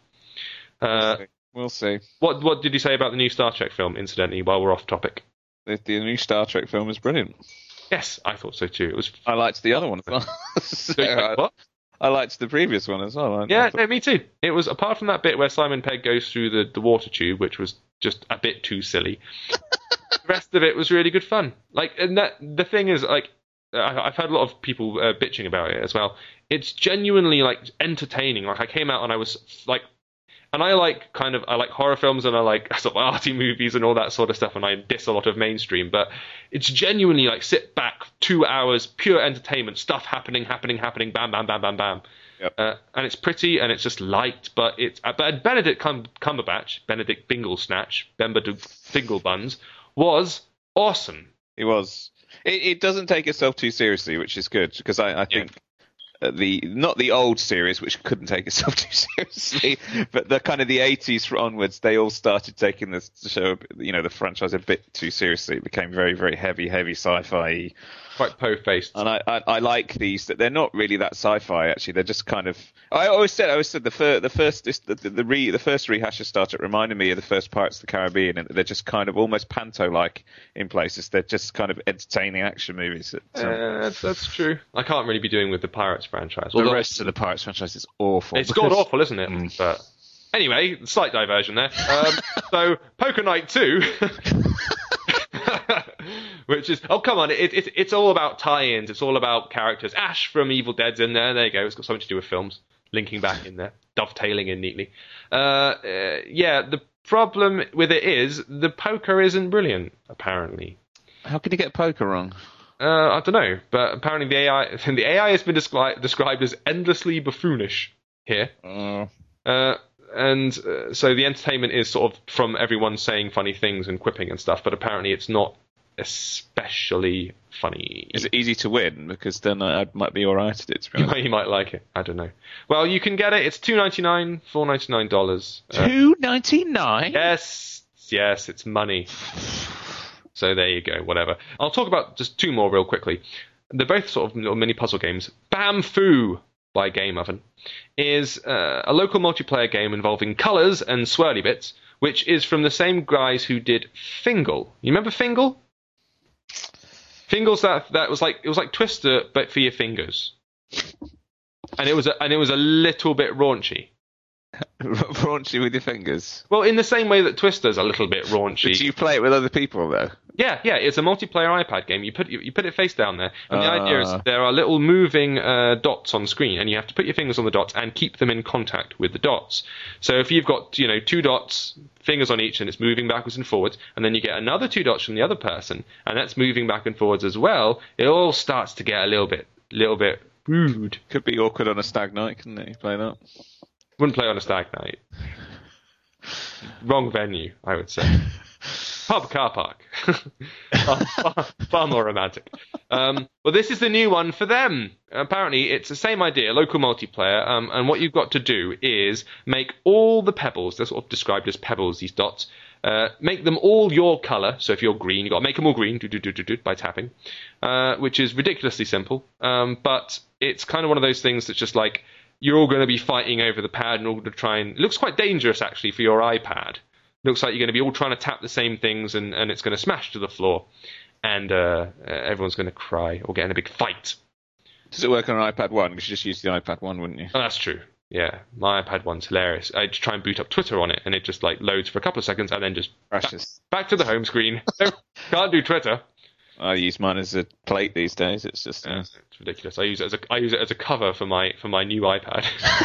Uh, we'll see. What, what did you say about the new Star Trek film, incidentally, while we're off topic? The, the new Star Trek film is brilliant. Yes, I thought so too. It was. I liked the other one as well. so so I, what? I liked the previous one as well. I, yeah, I thought... no, me too. It was, apart from that bit where Simon Pegg goes through the, the water tube, which was just a bit too silly. The rest of it was really good fun. Like, and that the thing is, like, I've had a lot of people uh, bitching about it as well. It's genuinely like entertaining. Like I came out and I was like, and I like kind of I like horror films and I like sort of arty movies and all that sort of stuff. And I diss a lot of mainstream, but it's genuinely like sit back, two hours, pure entertainment, stuff happening, happening, happening, bam, bam, bam, bam, bam. Yep. Uh, and it's pretty and it's just light, but it's uh, but Benedict Cum- Cumberbatch, Benedict Bingle Snatch, Benedict Bingle Buns was awesome. It was. It, it doesn't take itself too seriously, which is good because I, I think yeah. the not the old series, which couldn't take itself too seriously, but the kind of the eighties onwards, they all started taking the show, you know, the franchise a bit too seriously. It became very, very heavy, heavy sci-fi. Quite po-faced. And I, I, I like these that they're not really that sci-fi actually. They're just kind of. I always said I always said the first the first the the, the, re, the first rehash of Star Trek reminded me of the first Pirates of the Caribbean, and they're just kind of almost Panto-like in places. They're just kind of entertaining action movies. That, um, uh, that's, that's true. I can't really be doing with the Pirates franchise. The Although, rest of the Pirates franchise is awful. It's because... god awful, isn't it? Mm. But anyway, slight diversion there. Um, so Poker Night two. Which is, oh, come on, it, it, it's all about tie-ins, it's all about characters. Ash from Evil Dead's in there, there you go, it's got something to do with films, linking back in there, dovetailing in neatly. Uh, uh, yeah, the problem with it is, the poker isn't brilliant, apparently. How can you get poker wrong? Uh, I don't know, but apparently the A I, the A I has been descri- described as endlessly buffoonish here. Uh... Uh, and uh, so the entertainment is sort of from everyone saying funny things and quipping and stuff, but apparently it's not especially funny. Is it easy to win? Because then I, I might be all right at it. To be you, honest. might, you might like it. I don't know. Well, you can get it. It's two ninety nine, four ninety nine dollars. Two ninety nine. Uh, yes, yes, it's money. So there you go. Whatever. I'll talk about just two more real quickly. They're both sort of little mini puzzle games. Bam Foo by Game Oven is uh, a local multiplayer game involving colours and swirly bits, which is from the same guys who did Fingal. You remember Fingal? Fingal's that that was like it was like Twister but for your fingers, and it was a, and it was a little bit raunchy. Raunchy with your fingers. Well, in the same way that Twister's a little bit raunchy. But you play it with other people though. Yeah, yeah, it's a multiplayer iPad game. You put you, you put it face down there, and the Uh. idea is there are little moving uh, dots on screen, and you have to put your fingers on the dots and keep them in contact with the dots. So if you've got you know two dots, fingers on each, and it's moving backwards and forwards, and then you get another two dots from the other person, and that's moving back and forwards as well, it all starts to get a little bit, little bit rude. Could be awkward on a stag night, couldn't it? You play that. Wouldn't play on a stag night. Wrong venue, I would say. Pub car park. far, far, far more romantic. Um, well, this is the new one for them. Apparently, it's the same idea, local multiplayer, um, and what you've got to do is make all the pebbles, they're sort of described as pebbles, these dots, uh, make them all your colour. So if you're green, you've got to make them all green do, do, do, do, do, by tapping, uh, which is ridiculously simple. Um, but it's kind of one of those things that's just like, you're all going to be fighting over the pad in order to try and... It looks quite dangerous, actually, for your iPad. It looks like you're going to be all trying to tap the same things, and, and it's going to smash to the floor. And uh, uh, everyone's going to cry or get in a big fight. Does it work on an iPad one? You should just use the iPad one, wouldn't you? Oh, that's true. Yeah, my iPad one's hilarious. I try and boot up Twitter on it, and it just like loads for a couple of seconds, and then just Crashes. Back, back to the home screen. No, can't do Twitter. I use mine as a plate these days. It's just Yeah, uh... it's ridiculous. I use it as a I use it as a cover for my for my new iPad.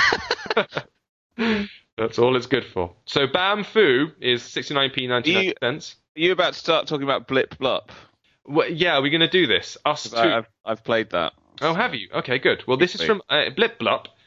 That's all it's good for. So Bam Foo is sixty-nine p ninety-nine cents. Are you about to start talking about Blip Blop? Well, yeah, we're going to do this. Us two. I've, I've played that. Oh, have you? Okay, good. Well, this is from uh, Blip Blop.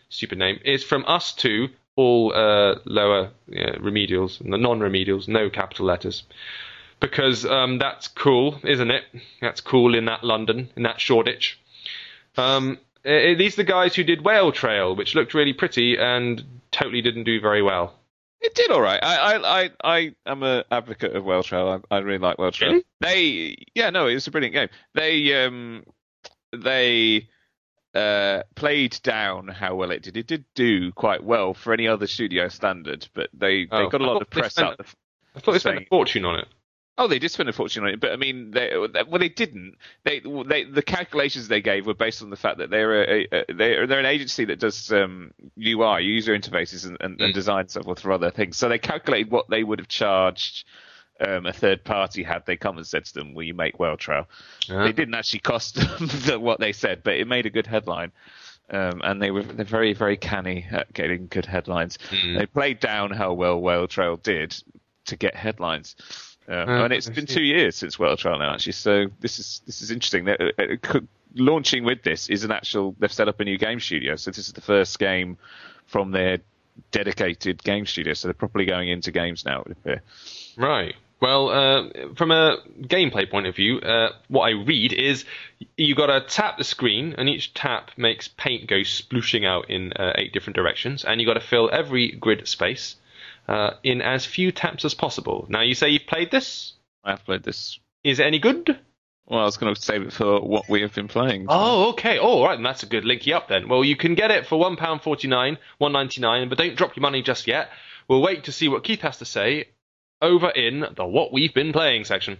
stupid name, is from us to all uh, lower yeah, remedials, non-remedials, no capital letters. Because um, that's cool, isn't it? That's cool in that London, in that Shoreditch. Um, uh, these are the guys who did Whale Trail, which looked really pretty and totally didn't do very well. It did all right. I I I, I am an advocate of Whale Trail. I, I really like Whale Trail. Really? They yeah no, it was a brilliant game. They um they uh played down how well it did. It did do quite well for any other studio standard, but they, they Oh, got a I lot thought of they press spent- out. The, I thought they spent a saying- fortune on it. Oh, they did spend a fortune on it, but I mean, they, well, they didn't. They, they, the calculations they gave were based on the fact that they're a, a, they're, they're an agency that does um, U I, user interfaces, and, and, and Mm. design and so forth for other things. So they calculated what they would have charged um, a third party had they come and said to them, "Will you make Whale Trail?" Uh, They didn't actually cost them the, what they said, but it made a good headline. Um, and they were they're very very canny at getting good headlines. Mm. They played down how well Whale Trail did to get headlines. Um, Uh, and it's I been see. two years since Whale Trail now, actually. So this is this is interesting. They're, uh, uh, launching with this is an actual. They've set up a new game studio, so this is the first game from their dedicated game studio. So they're properly going into games now. It would appear. Right. Well, uh, from a gameplay point of view, uh, what I read is you got to tap the screen, and each tap makes paint go splooshing out in uh, eight different directions, and you got to fill every grid space uh, in as few taps as possible. Now, you say you've played this. I have played this. Is it any good? Well, I was going to save it for what we have been playing. Oh, okay. Oh, all right. And that's a good linky up then. Well, you can get it for one pound forty-nine, one ninety-nine, but don't drop your money just yet. We'll wait to see what Keith has to say over in the What We've Been Playing section.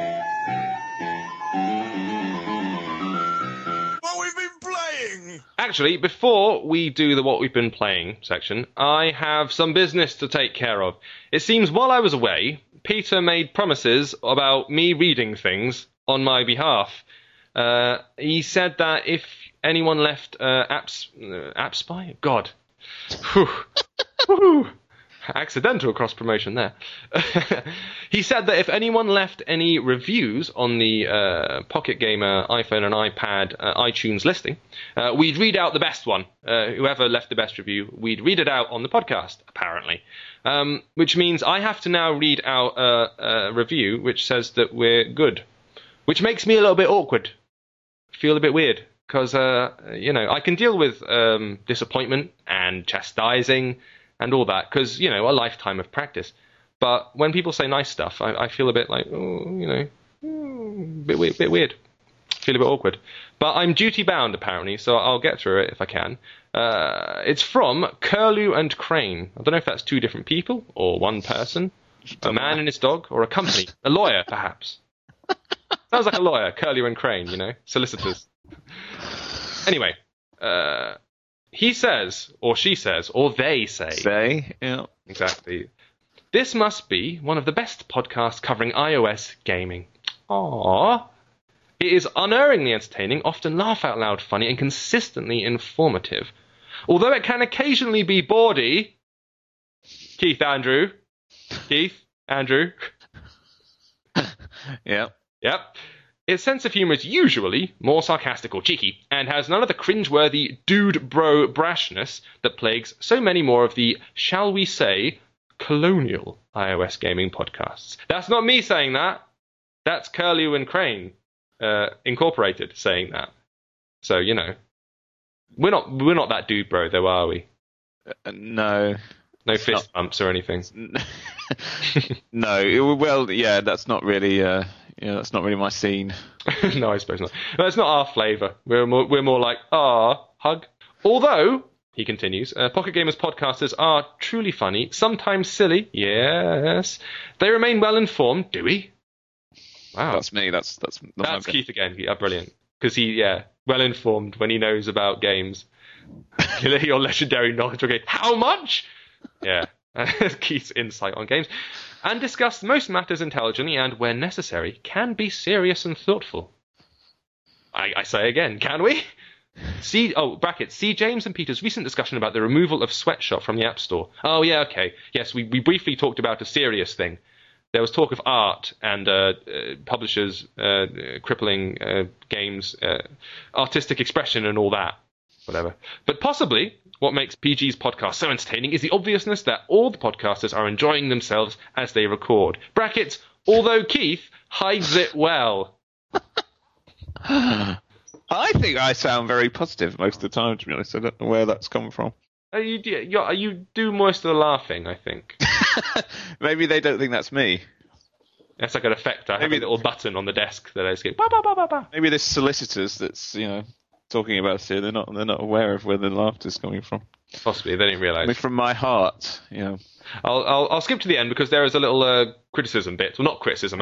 What we've been playing! Actually, before we do the What We've Been Playing section, I have some business to take care of. It seems while I was away, Peter made promises about me reading things on my behalf. Uh, he said that if anyone left uh, apps, uh, App Spy? God. Whew. Whew. Accidental cross promotion there. He said that if anyone left any reviews on the uh, Pocket Gamer iPhone and iPad uh, iTunes listing, uh, we'd read out the best one. Uh, whoever left the best review, we'd read it out on the podcast, apparently. Um, which means I have to now read out a, a review which says that we're good. Which makes me a little bit awkward. Feel a bit weird. Because, uh, you know, I can deal with um, disappointment and chastising and all that, because, you know, a lifetime of practice. But when people say nice stuff, I, I feel a bit like, oh, you know, mm, bit weird, bit weird. Feel a bit awkward. But I'm duty bound, apparently, so I'll get through it if I can. Uh, it's from Curlew and Crane. I don't know if that's two different people, or one person, a man and his dog, or a company. A lawyer, perhaps. Sounds like a lawyer, Curlew and Crane, you know, solicitors. Anyway, uh... he says, or she says, or they say. Say, yeah. Exactly. This must be one of the best podcasts covering iOS gaming. Aww. It is unerringly entertaining, often laugh-out-loud funny, and consistently informative. Although it can occasionally be bawdy. Keith, Andrew. Keith, Andrew. Yeah. Yep. Its sense of humour is usually more sarcastic or cheeky, and has none of the cringeworthy dude bro brashness that plagues so many more of the, shall we say, colonial iOS gaming podcasts. That's not me saying that. That's Curlew and Crane uh, Incorporated saying that. So, you know, we're not we're not that dude bro though, are we? Uh, no. No fist bumps or anything. No. It, well, yeah, that's not really. Uh, yeah, that's not really my scene. No, I suppose not. No, it's not our flavour. We're more, we're more like, ah, hug. Although, he continues, uh, Pocket Gamers podcasters are truly funny, sometimes silly, yes. They remain well informed, do we? Wow. That's me. That's that's. Not my That's bit. Keith again. Yeah, brilliant. Because he, yeah, well informed when he knows about games. Your legendary knowledge. Okay, how much? Yeah, Keith's insight on games. And discuss most matters intelligently and, where necessary, can be serious and thoughtful. I, I say again, can we? See, oh, bracket, see James and Peter's recent discussion about the removal of Sweatshop from the App Store. Oh, yeah, okay. Yes, we, we briefly talked about a serious thing. There was talk of art and uh, uh, publishers uh, uh, crippling uh, games, uh, artistic expression and all that. Whatever. But possibly, what makes P G's podcast so entertaining is the obviousness that all the podcasters are enjoying themselves as they record. Brackets, although Keith hides it well. I think I sound very positive most of the time, to be honest. I don't know where that's come from. Uh, you, do, you, you do most of the laughing, I think. Maybe they don't think that's me. That's like an effect. I have Maybe- a little button on the desk that I just go, ba ba ba ba ba. Maybe there's solicitors that's, you know, talking about us here. They're not, they're not aware of where the laughter's coming from. Possibly, they didn't I mean, realise. from my heart, you know. I'll, I'll, I'll skip to the end because there is a little uh, criticism bit. Well, not criticism,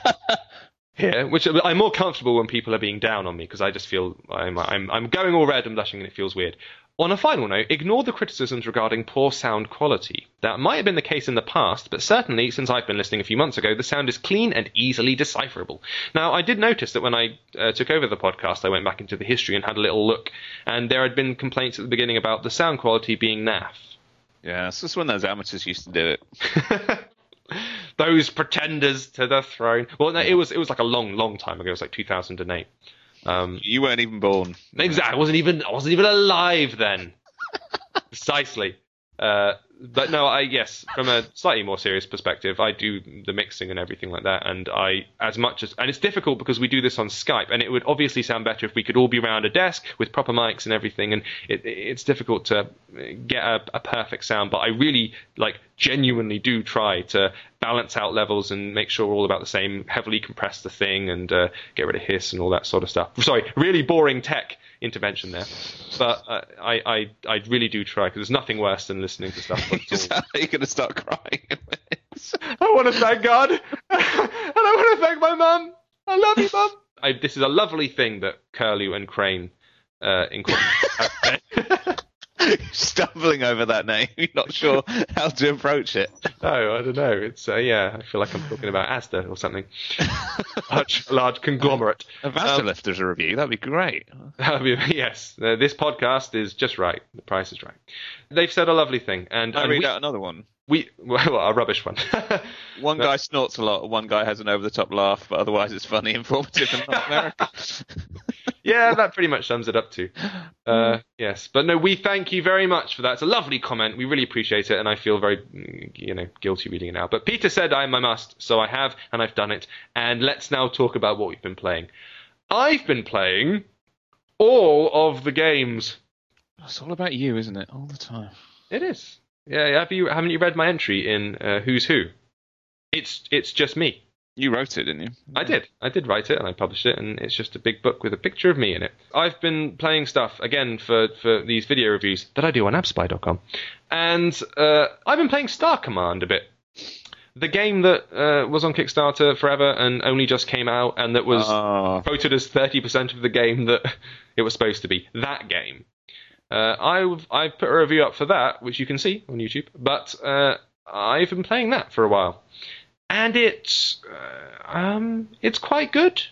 here, which I'm more comfortable when people are being down on me because I just feel I'm, I'm, I'm going all red and blushing and it feels weird. On a final note, ignore the criticisms regarding poor sound quality. That might have been the case in the past, but certainly since I've been listening a few months ago, the sound is clean and easily decipherable. Now, I did notice that when I uh, took over the podcast, I went back into the history and had a little look, and there had been complaints at the beginning about the sound quality being naff. Yeah, it's just when those amateurs used to do it. Those pretenders to the throne. Well, no, it was it was like a long, long time ago. It was like two thousand eight. Um, You weren't even born. exactly. I wasn't even I wasn't even alive then. Precisely. Uh, but no, I yes, from a slightly more serious perspective, I do the mixing and everything like that, and I as much as and it's difficult because we do this on Skype, and it would obviously sound better if we could all be around a desk with proper mics and everything, and it, it's difficult to get a, a perfect sound. But I really like genuinely do try to balance out levels and make sure we're all about the same, heavily compress the thing, and uh, get rid of hiss and all that sort of stuff. Sorry, really boring tech intervention there, but uh, I, I I really do try because there's nothing worse than listening to stuff. Is that how you're going to start crying? I want to thank God, and I want to thank my mum. I love you, mum. I, this is a lovely thing that Curlew and Crane uh, incorporated. Stumbling over that name, you're not sure how to approach it. No, I don't know. It's uh, yeah, I feel like I'm talking about Asda or something. large, large conglomerate. If Asda Um, left us a review, that'd be great. That'd be- yes, uh, this podcast is just right. The price is right. They've said a lovely thing, and, I and read we, out another one. we well, a rubbish one. One No. guy snorts a lot, one guy has an over-the-top laugh, but otherwise it's funny, informative, and not American. Yeah, that pretty much sums it up too. Uh, yes, but no, we thank you very much for that. It's a lovely comment. We really appreciate it, and I feel very, mm, you know, guilty reading it now. But Peter said I, I must, so I have, and I've done it. And let's now talk about what we've been playing. I've been playing all of the games. It's all about you, isn't it? All the time. It is. Yeah, have you haven't you read my entry in uh, Who's Who? It's it's just me. You wrote it, didn't you? I did. I did write it, and I published it, and it's just a big book with a picture of me in it. I've been playing stuff, again, for, for these video reviews that I do on appspy dot com. And uh, I've been playing Star Command a bit. The game that uh, was on Kickstarter forever and only just came out, and that was Ah. quoted as thirty percent of the game that it was supposed to be. That game. Uh, I've, I've put a review up for that, which you can see on YouTube, but uh, I've been playing that for a while. And it's uh, um it's quite good.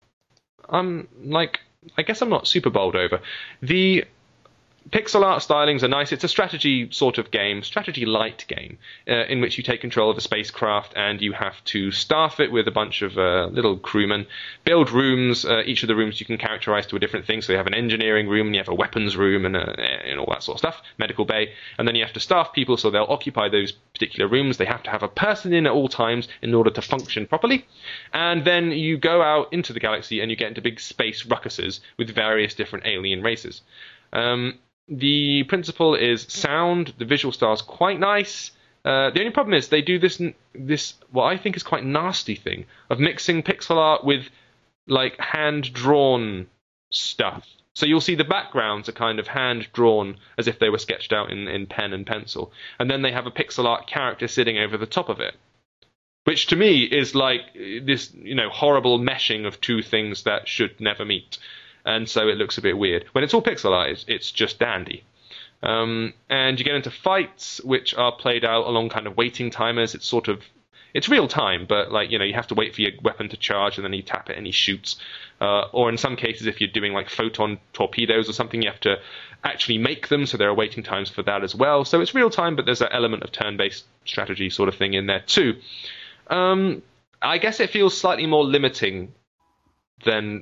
I'm like I guess I'm not super bowled over. The pixel art stylings are nice. It's a strategy sort of game, strategy light game, uh, in which you take control of a spacecraft and you have to staff it with a bunch of uh, little crewmen, build rooms. Uh, each of the rooms you can characterize to a different thing. So you have an engineering room, and you have a weapons room, and, uh, and all that sort of stuff, medical bay. And then you have to staff people so they'll occupy those particular rooms. They have to have a person in at all times in order to function properly. And then you go out into the galaxy and you get into big space ruckuses with various different alien races. Um, The principle is sound. The visual style is quite nice. Uh, the only problem is they do this, this what I think is quite nasty thing of mixing pixel art with like hand-drawn stuff. So you'll see the backgrounds are kind of hand-drawn as if they were sketched out in, in pen and pencil. And then they have a pixel art character sitting over the top of it. Which to me is like this, you know, horrible meshing of two things that should never meet. And so it looks a bit weird. When it's all pixelized, it's just dandy. Um, and you get into fights, which are played out along kind of waiting timers. It's sort of, it's real time, but like, you know, you have to wait for your weapon to charge and then you tap it and he shoots. Uh, or in some cases, if you're doing like photon torpedoes or something, you have to actually make them. So there are waiting times for that as well. So it's real time, but there's an element of turn-based strategy sort of thing in there too. Um, I guess it feels slightly more limiting than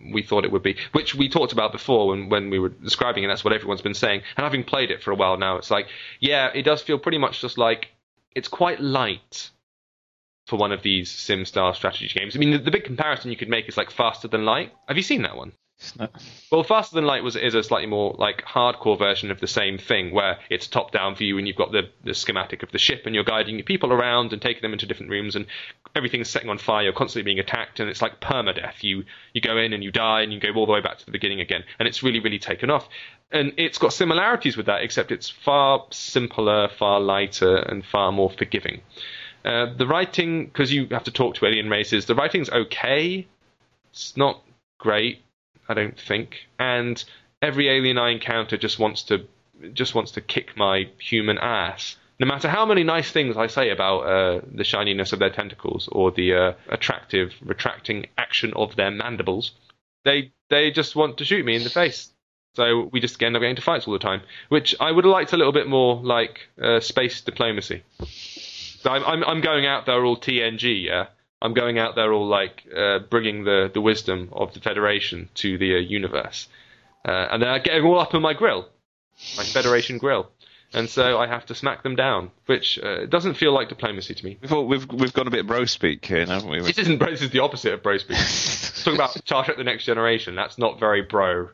we thought it would be, which we talked about before when, when we were describing it. That's what everyone's been saying. And having played it for a while now, it's like, yeah, it does feel pretty much just like it's quite light for one of these sim-style strategy games. I mean, the, the big comparison you could make is like Faster Than Light. Have you seen that one? Well, Faster Than Light was is a slightly more like hardcore version of the same thing, where it's a top-down view and you've got the, the schematic of the ship and you're guiding your people around and taking them into different rooms and everything's setting on fire. You're constantly being attacked and it's like permadeath. You you go in and you die and you go all the way back to the beginning again, and it's really really taken off. And it's got similarities with that, except it's far simpler, far lighter, and far more forgiving. Uh, the writing, because you have to talk to alien races, the writing's okay. It's not great, I don't think. And every alien I encounter just wants to just wants to kick my human ass. No matter how many nice things I say about uh, the shininess of their tentacles or the uh, attractive retracting action of their mandibles, they they just want to shoot me in the face. So we just end up getting into fights all the time, which I would have liked a little bit more like uh, space diplomacy. So I'm, I'm I'm going out there all T N G, yeah. I'm going out there all like uh, bringing the, the wisdom of the Federation to the uh, universe, uh, and they're getting all up in my grill, my Federation grill, and so I have to smack them down, which uh, doesn't feel like diplomacy to me. We've we've we've got a bit of bro speak here, haven't we? This isn't bro. This is the opposite of bro speak. Talking about Star Trek: The Next Generation, that's not very bro.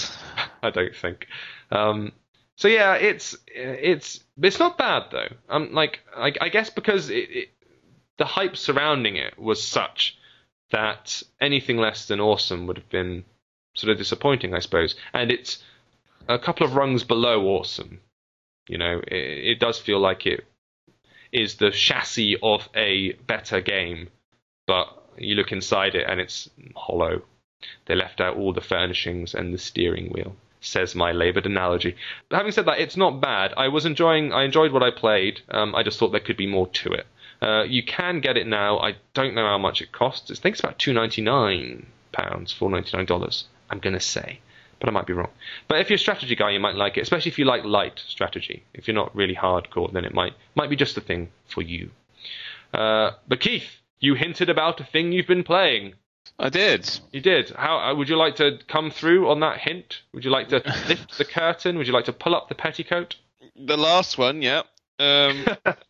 I don't think. Um, so yeah, it's it's it's not bad though. Um, like I, I guess because it, it, the hype surrounding it was such that anything less than awesome would have been sort of disappointing, I suppose. And it's a couple of rungs below awesome. You know, it, it does feel like it is the chassis of a better game, but you look inside it and it's hollow. They left out all the furnishings and the steering wheel, says my laboured analogy. But having said that, it's not bad. I was enjoying. I enjoyed what I played. Um, I just thought there could be more to it. Uh, you can get it now. I don't know how much it costs. I think it's about two ninety-nine pounds, four ninety-nine dollars. I'm gonna say, but I might be wrong. But if you're a strategy guy, you might like it, especially if you like light strategy. If you're not really hardcore, then it might might be just the thing for you. Uh, but Keith, you hinted about a thing you've been playing. I did. You did. How uh, would you like to come through on that hint? Would you like to lift the curtain? Would you like to pull up the petticoat? The last one, yeah. Um,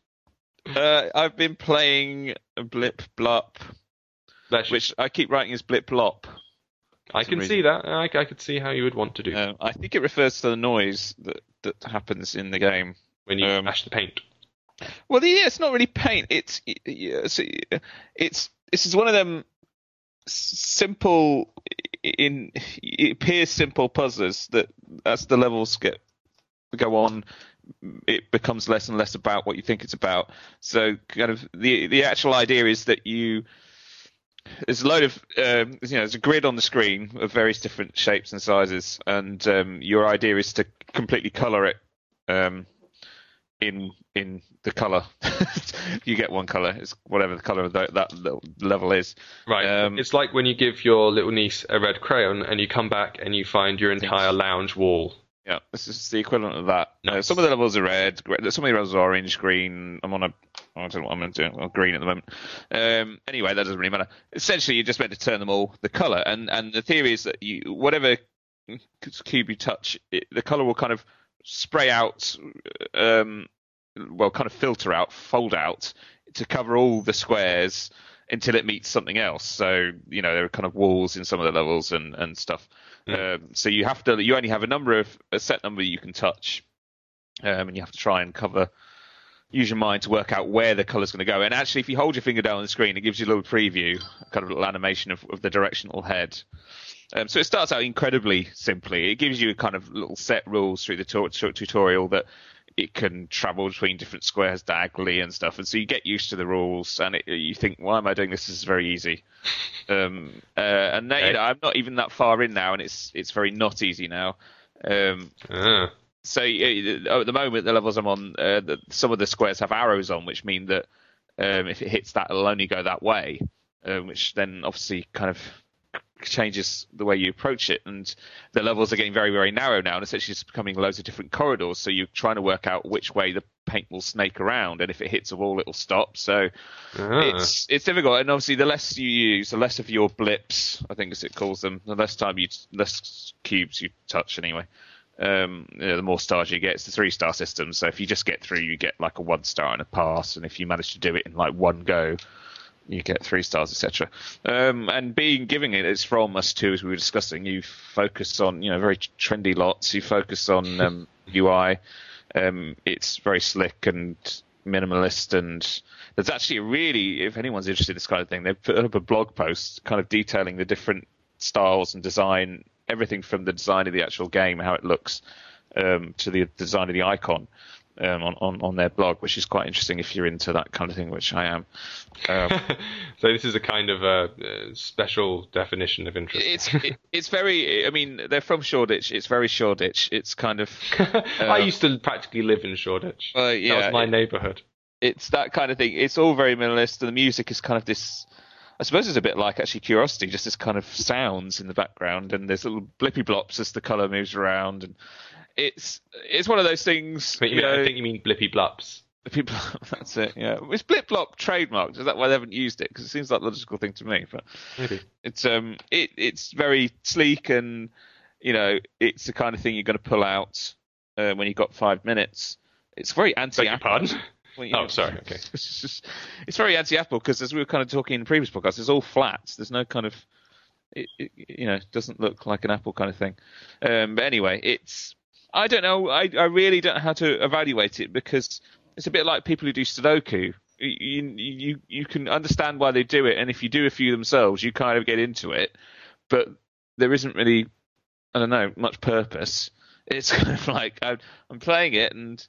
uh, I've been playing Blip Blop, which I keep writing as Blip Blop. I can see that. I, I could see how you would want to do. Uh, I think it refers to the noise that, that happens in the game when you um, mash the paint. Well, yeah, it's not really paint. It's it's it's this is one of them simple in it appears simple puzzlers that as the levels get go on, it becomes less and less about what you think it's about. So kind of the the actual idea is that you there's a load of um, you know there's a grid on the screen of various different shapes and sizes, and um, your idea is to completely color it um, in in the color. You get one color, it's whatever the color of the, that level is. Right. Um, it's like when you give your little niece a red crayon and you come back and you find your entire lounge wall. Yeah, this is the equivalent of that. Nice. Uh, some of the levels are red, some of the levels are orange, green. I'm on a, I don't know what I'm doing. Well, green at the moment. Um, anyway, that doesn't really matter. Essentially, you're just meant to turn them all the color, and and the theory is that you whatever cube you touch, it, the color will kind of spray out. Um, well, kind of filter out, fold out to cover all the squares until it meets something else. So, you know, there are kind of walls in some of the levels and, and stuff. Mm. Um, so you have to, you only have a number of, a set number you can touch. Um, and you have to try and cover, use your mind to work out where the color's going to go. And actually, if you hold your finger down on the screen, it gives you a little preview, kind of a little animation of, of the direction it'll head. Um, so it starts out incredibly simply. It gives you kind of little set rules through the t- t- tutorial that it can travel between different squares diagonally and stuff, and so you get used to the rules, and it, you think, "Why am I doing this? This is very easy." Um, uh, and now, okay. you know, I'm not even that far in now, and it's it's very not easy now. Um, uh. So uh, at the moment, the levels I'm on, uh, the, some of the squares have arrows on, which mean that um, if it hits that, it'll only go that way, uh, which then obviously kind of changes the way you approach it, and the levels are getting very, very narrow now, and essentially it's becoming loads of different corridors, so you're trying to work out which way the paint will snake around, and if it hits a wall, it'll stop. So Ah. it's it's difficult, and obviously the less you use, the less of your blips, I think as it calls them, the less time you, less cubes you touch anyway. Um, you know, the more stars you get. It's the three star system, so if you just get through, you get like a one star and a pass, and if you manage to do it in like one go, you get three stars, et cetera. Um, and being giving it, it's from us too, as we were discussing. You focus on, you know, very trendy lots. You focus on um, U I. Um, it's very slick and minimalist, and there's actually a really, if anyone's interested in this kind of thing, they've put up a blog post kind of detailing the different styles and design, everything from the design of the actual game, how it looks, um, to the design of the icon. Um, on, on, on their blog, which is quite interesting if you're into that kind of thing, which I am. Um, So this is a kind of uh, uh, special definition of interest. it's it, it's very. I mean, they're from Shoreditch. It's very Shoreditch. It's kind of. I used to practically live in Shoreditch. Uh, yeah, that was my it- neighbourhood. It's that kind of thing. It's all very minimalist, and the music is kind of this. I suppose it's a bit like actually Curiosity, just this kind of sounds in the background, and there's little blippy blops as the colour moves around, and it's it's one of those things. I, mean, you know, I think you mean Blippy Blops. The people, that's it. Yeah, it's Blip Blop trademarked. Is that why they haven't used it? Because it seems like a logical thing to me. But Maybe. it's um, it it's very sleek, and you know, it's the kind of thing you're going to pull out uh, when you've got five minutes. It's very Beg your anti-Apple. pardon? Well, you Oh, know, sorry. Okay. It's just, it's very anti-Apple because, as we were kind of talking in the previous podcast, it's all flat. There's no kind of, it, it, you know, it doesn't look like an Apple kind of thing. Um, but anyway, it's. I don't know. I, I really don't know how to evaluate it because it's a bit like people who do Sudoku. You, you you can understand why they do it, and if you do a few themselves, you kind of get into it. But there isn't really, I don't know, much purpose. It's kind of like I'm, I'm playing it, and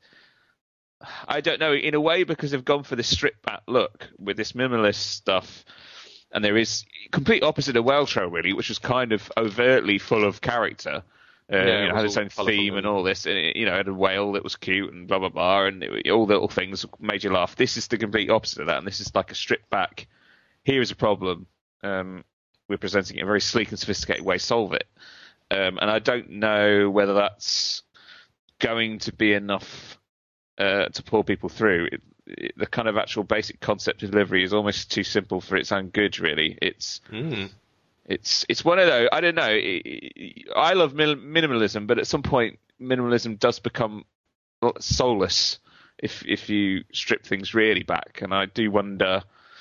I don't know, in a way, because they've gone for this stripped back look with this minimalist stuff. And there is complete opposite of Weltro, really, which was kind of overtly full of character. Uh, Yeah, it you know, was had its all own colourful theme and and- all this. And it, you know, had a whale that was cute and blah blah blah, and it, all the little things made you laugh. This is the complete opposite of that, and this is like a stripped back. Here is a problem. Um, we're presenting it in a very sleek and sophisticated way. Solve it. Um, and I don't know whether that's going to be enough uh, to pull people through. It, it, the kind of actual basic concept of delivery is almost too simple for its own good. Really, it's. Mm. It's it's one of those. I don't know. I love minimalism, but at some point, minimalism does become soulless if if you strip things really back. And I do wonder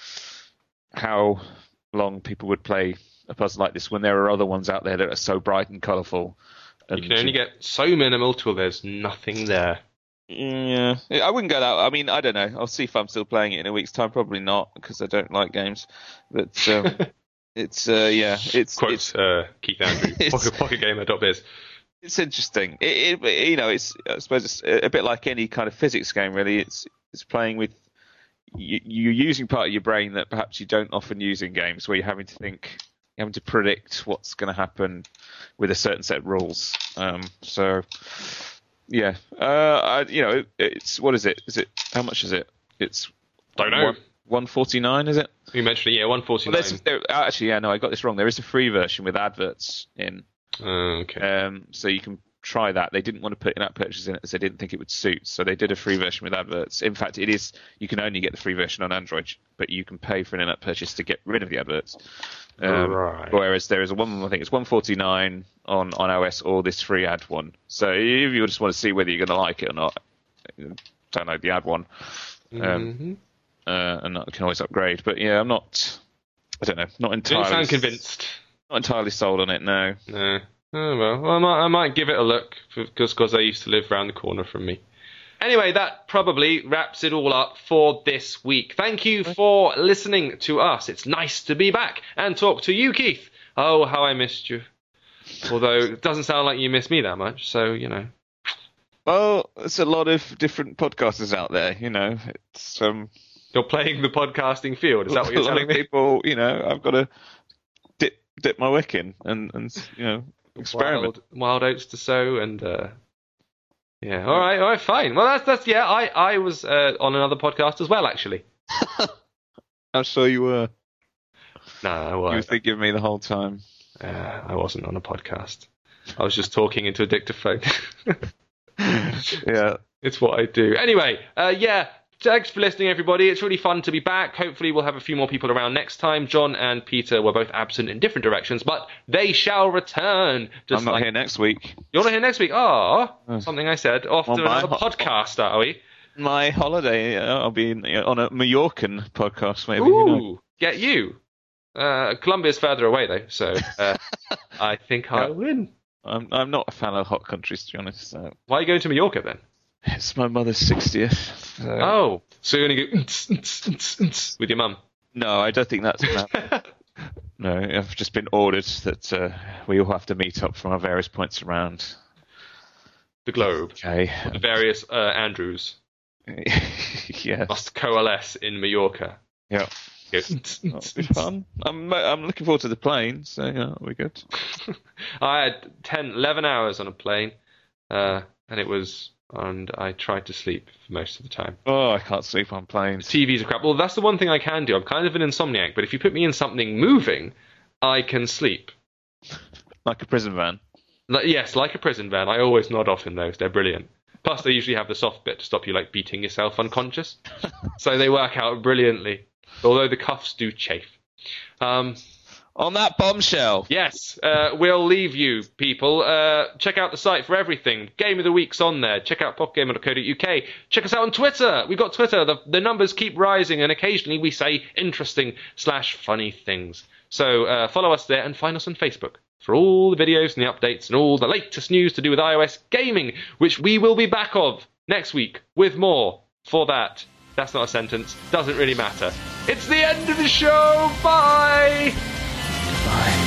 how long people would play a puzzle like this when there are other ones out there that are so bright and colourful. You can only get so minimal till there's nothing there. Yeah, I wouldn't go that. I mean, I don't know. I'll see if I'm still playing it in a week's time. Probably not, because I don't like games. But. Um, It's uh, yeah, it's Quotes it's, uh, Keith Andrew, it's- pocket, pocketgamer.biz. it's interesting. It, it you know, it's I suppose it's a bit like any kind of physics game. Really, it's it's playing with you, you're using part of your brain that perhaps you don't often use in games, where you're having to think, you're having to predict what's going to happen with a certain set of rules. Um, so yeah, uh, I, you know, it, it's what is it? Is it how much is it? It's Don't know. one forty-nine, is it? You mentioned it, yeah, one Well, forty-nine. there's, there, actually, yeah, no, I got this wrong. There is a free version with adverts in, Oh, okay. um, so you can try that. They didn't want to put in-app purchases in it because they didn't think it would suit, so they did a free version with adverts. In fact, it is you can only get the free version on Android, but you can pay for an in-app purchase to get rid of the adverts. Um, Right. Whereas there is a one, I think it's one forty-nine on on iOS or this free ad one. So if you just want to see whether you're going to like it or not, download the ad one. Um, Mhm. Uh, and I can always upgrade. But yeah, I'm not. I don't know. Not Didn't entirely. sound convinced. Not entirely sold on it. No. No. Oh, well, well I, might, I might give it a look, because because I used to live round the corner from me. Anyway, that probably wraps it all up for this week. Thank you for listening to us. It's nice to be back and talk to you, Keith. Oh, how I missed you. Although it doesn't sound like you miss me that much, so, you know. Well, there's a lot of different podcasters out there. You know, it's um. You're playing the podcasting field. Is that what you're a lot telling of me? people, you know, I've got to dip dip my wick in and and you know experiment. Wild, wild oats to sow and uh, yeah. All right, all right, fine. Well, that's that's yeah. I I was uh, on another podcast as well, actually. I'm sure you were. No, I You were wasn't. thinking of me the whole time. Uh, I wasn't on a podcast. I was just talking into a dictaphone. Yeah. It's what I do. Anyway, uh, yeah, thanks for listening, everybody. It's really fun to be back. Hopefully we'll have a few more people around next time. John and Peter were both absent in different directions, but they shall return. Just I'm not like... here next week. You're not here next week? Oh, Oh. something I said. Off Well, to my another ho- podcast, are we? My holiday, uh, I'll be in, on a Mallorcan podcast, maybe. You know. Ooh, get you. Uh, Colombia's further away, though, so uh, I think I'll win. I'm I'm not a fan of hot countries, to be honest. So. Why are you going to Mallorca, then? It's my mother's sixtieth. So. Oh, so you're going to go "Nts, nts, nts, nts" with your mum? No, I don't think that's going to happen. No, I've just been ordered that uh, we all have to meet up from our various points around. The globe. Okay. The various uh, Andrews Yeah. must coalesce in Mallorca. Yeah. Go, "Nts, That'll nts, be nts." fun. I'm I'm looking forward to the plane, so yeah, that'll be good. I had ten, eleven hours on a plane, uh, and it was, and I tried to sleep for most of the time. Oh, I can't sleep on planes. T Vs are crap. Well, that's the one thing I can do. I'm kind of an insomniac, but if you put me in something moving, I can sleep. Like a prison van. Like, yes, like a prison van. I always nod off in those. They're brilliant. Plus, they usually have the soft bit to stop you like beating yourself unconscious. So they work out brilliantly. Although the cuffs do chafe. Um, On that bombshell. yes, uh, we'll leave you, people. Uh, check out the site for everything. Game of the Week's on there. Check out popgamer dot co dot uk. Check us out on Twitter. We've got Twitter. The, the numbers keep rising, and occasionally we say interesting slash funny things. So uh, follow us there and find us on Facebook for all the videos and the updates and all the latest news to do with iOS gaming, which we will be back of next week with more. For that, that's not a sentence. Doesn't really matter. It's the end of the show. Bye. Bye.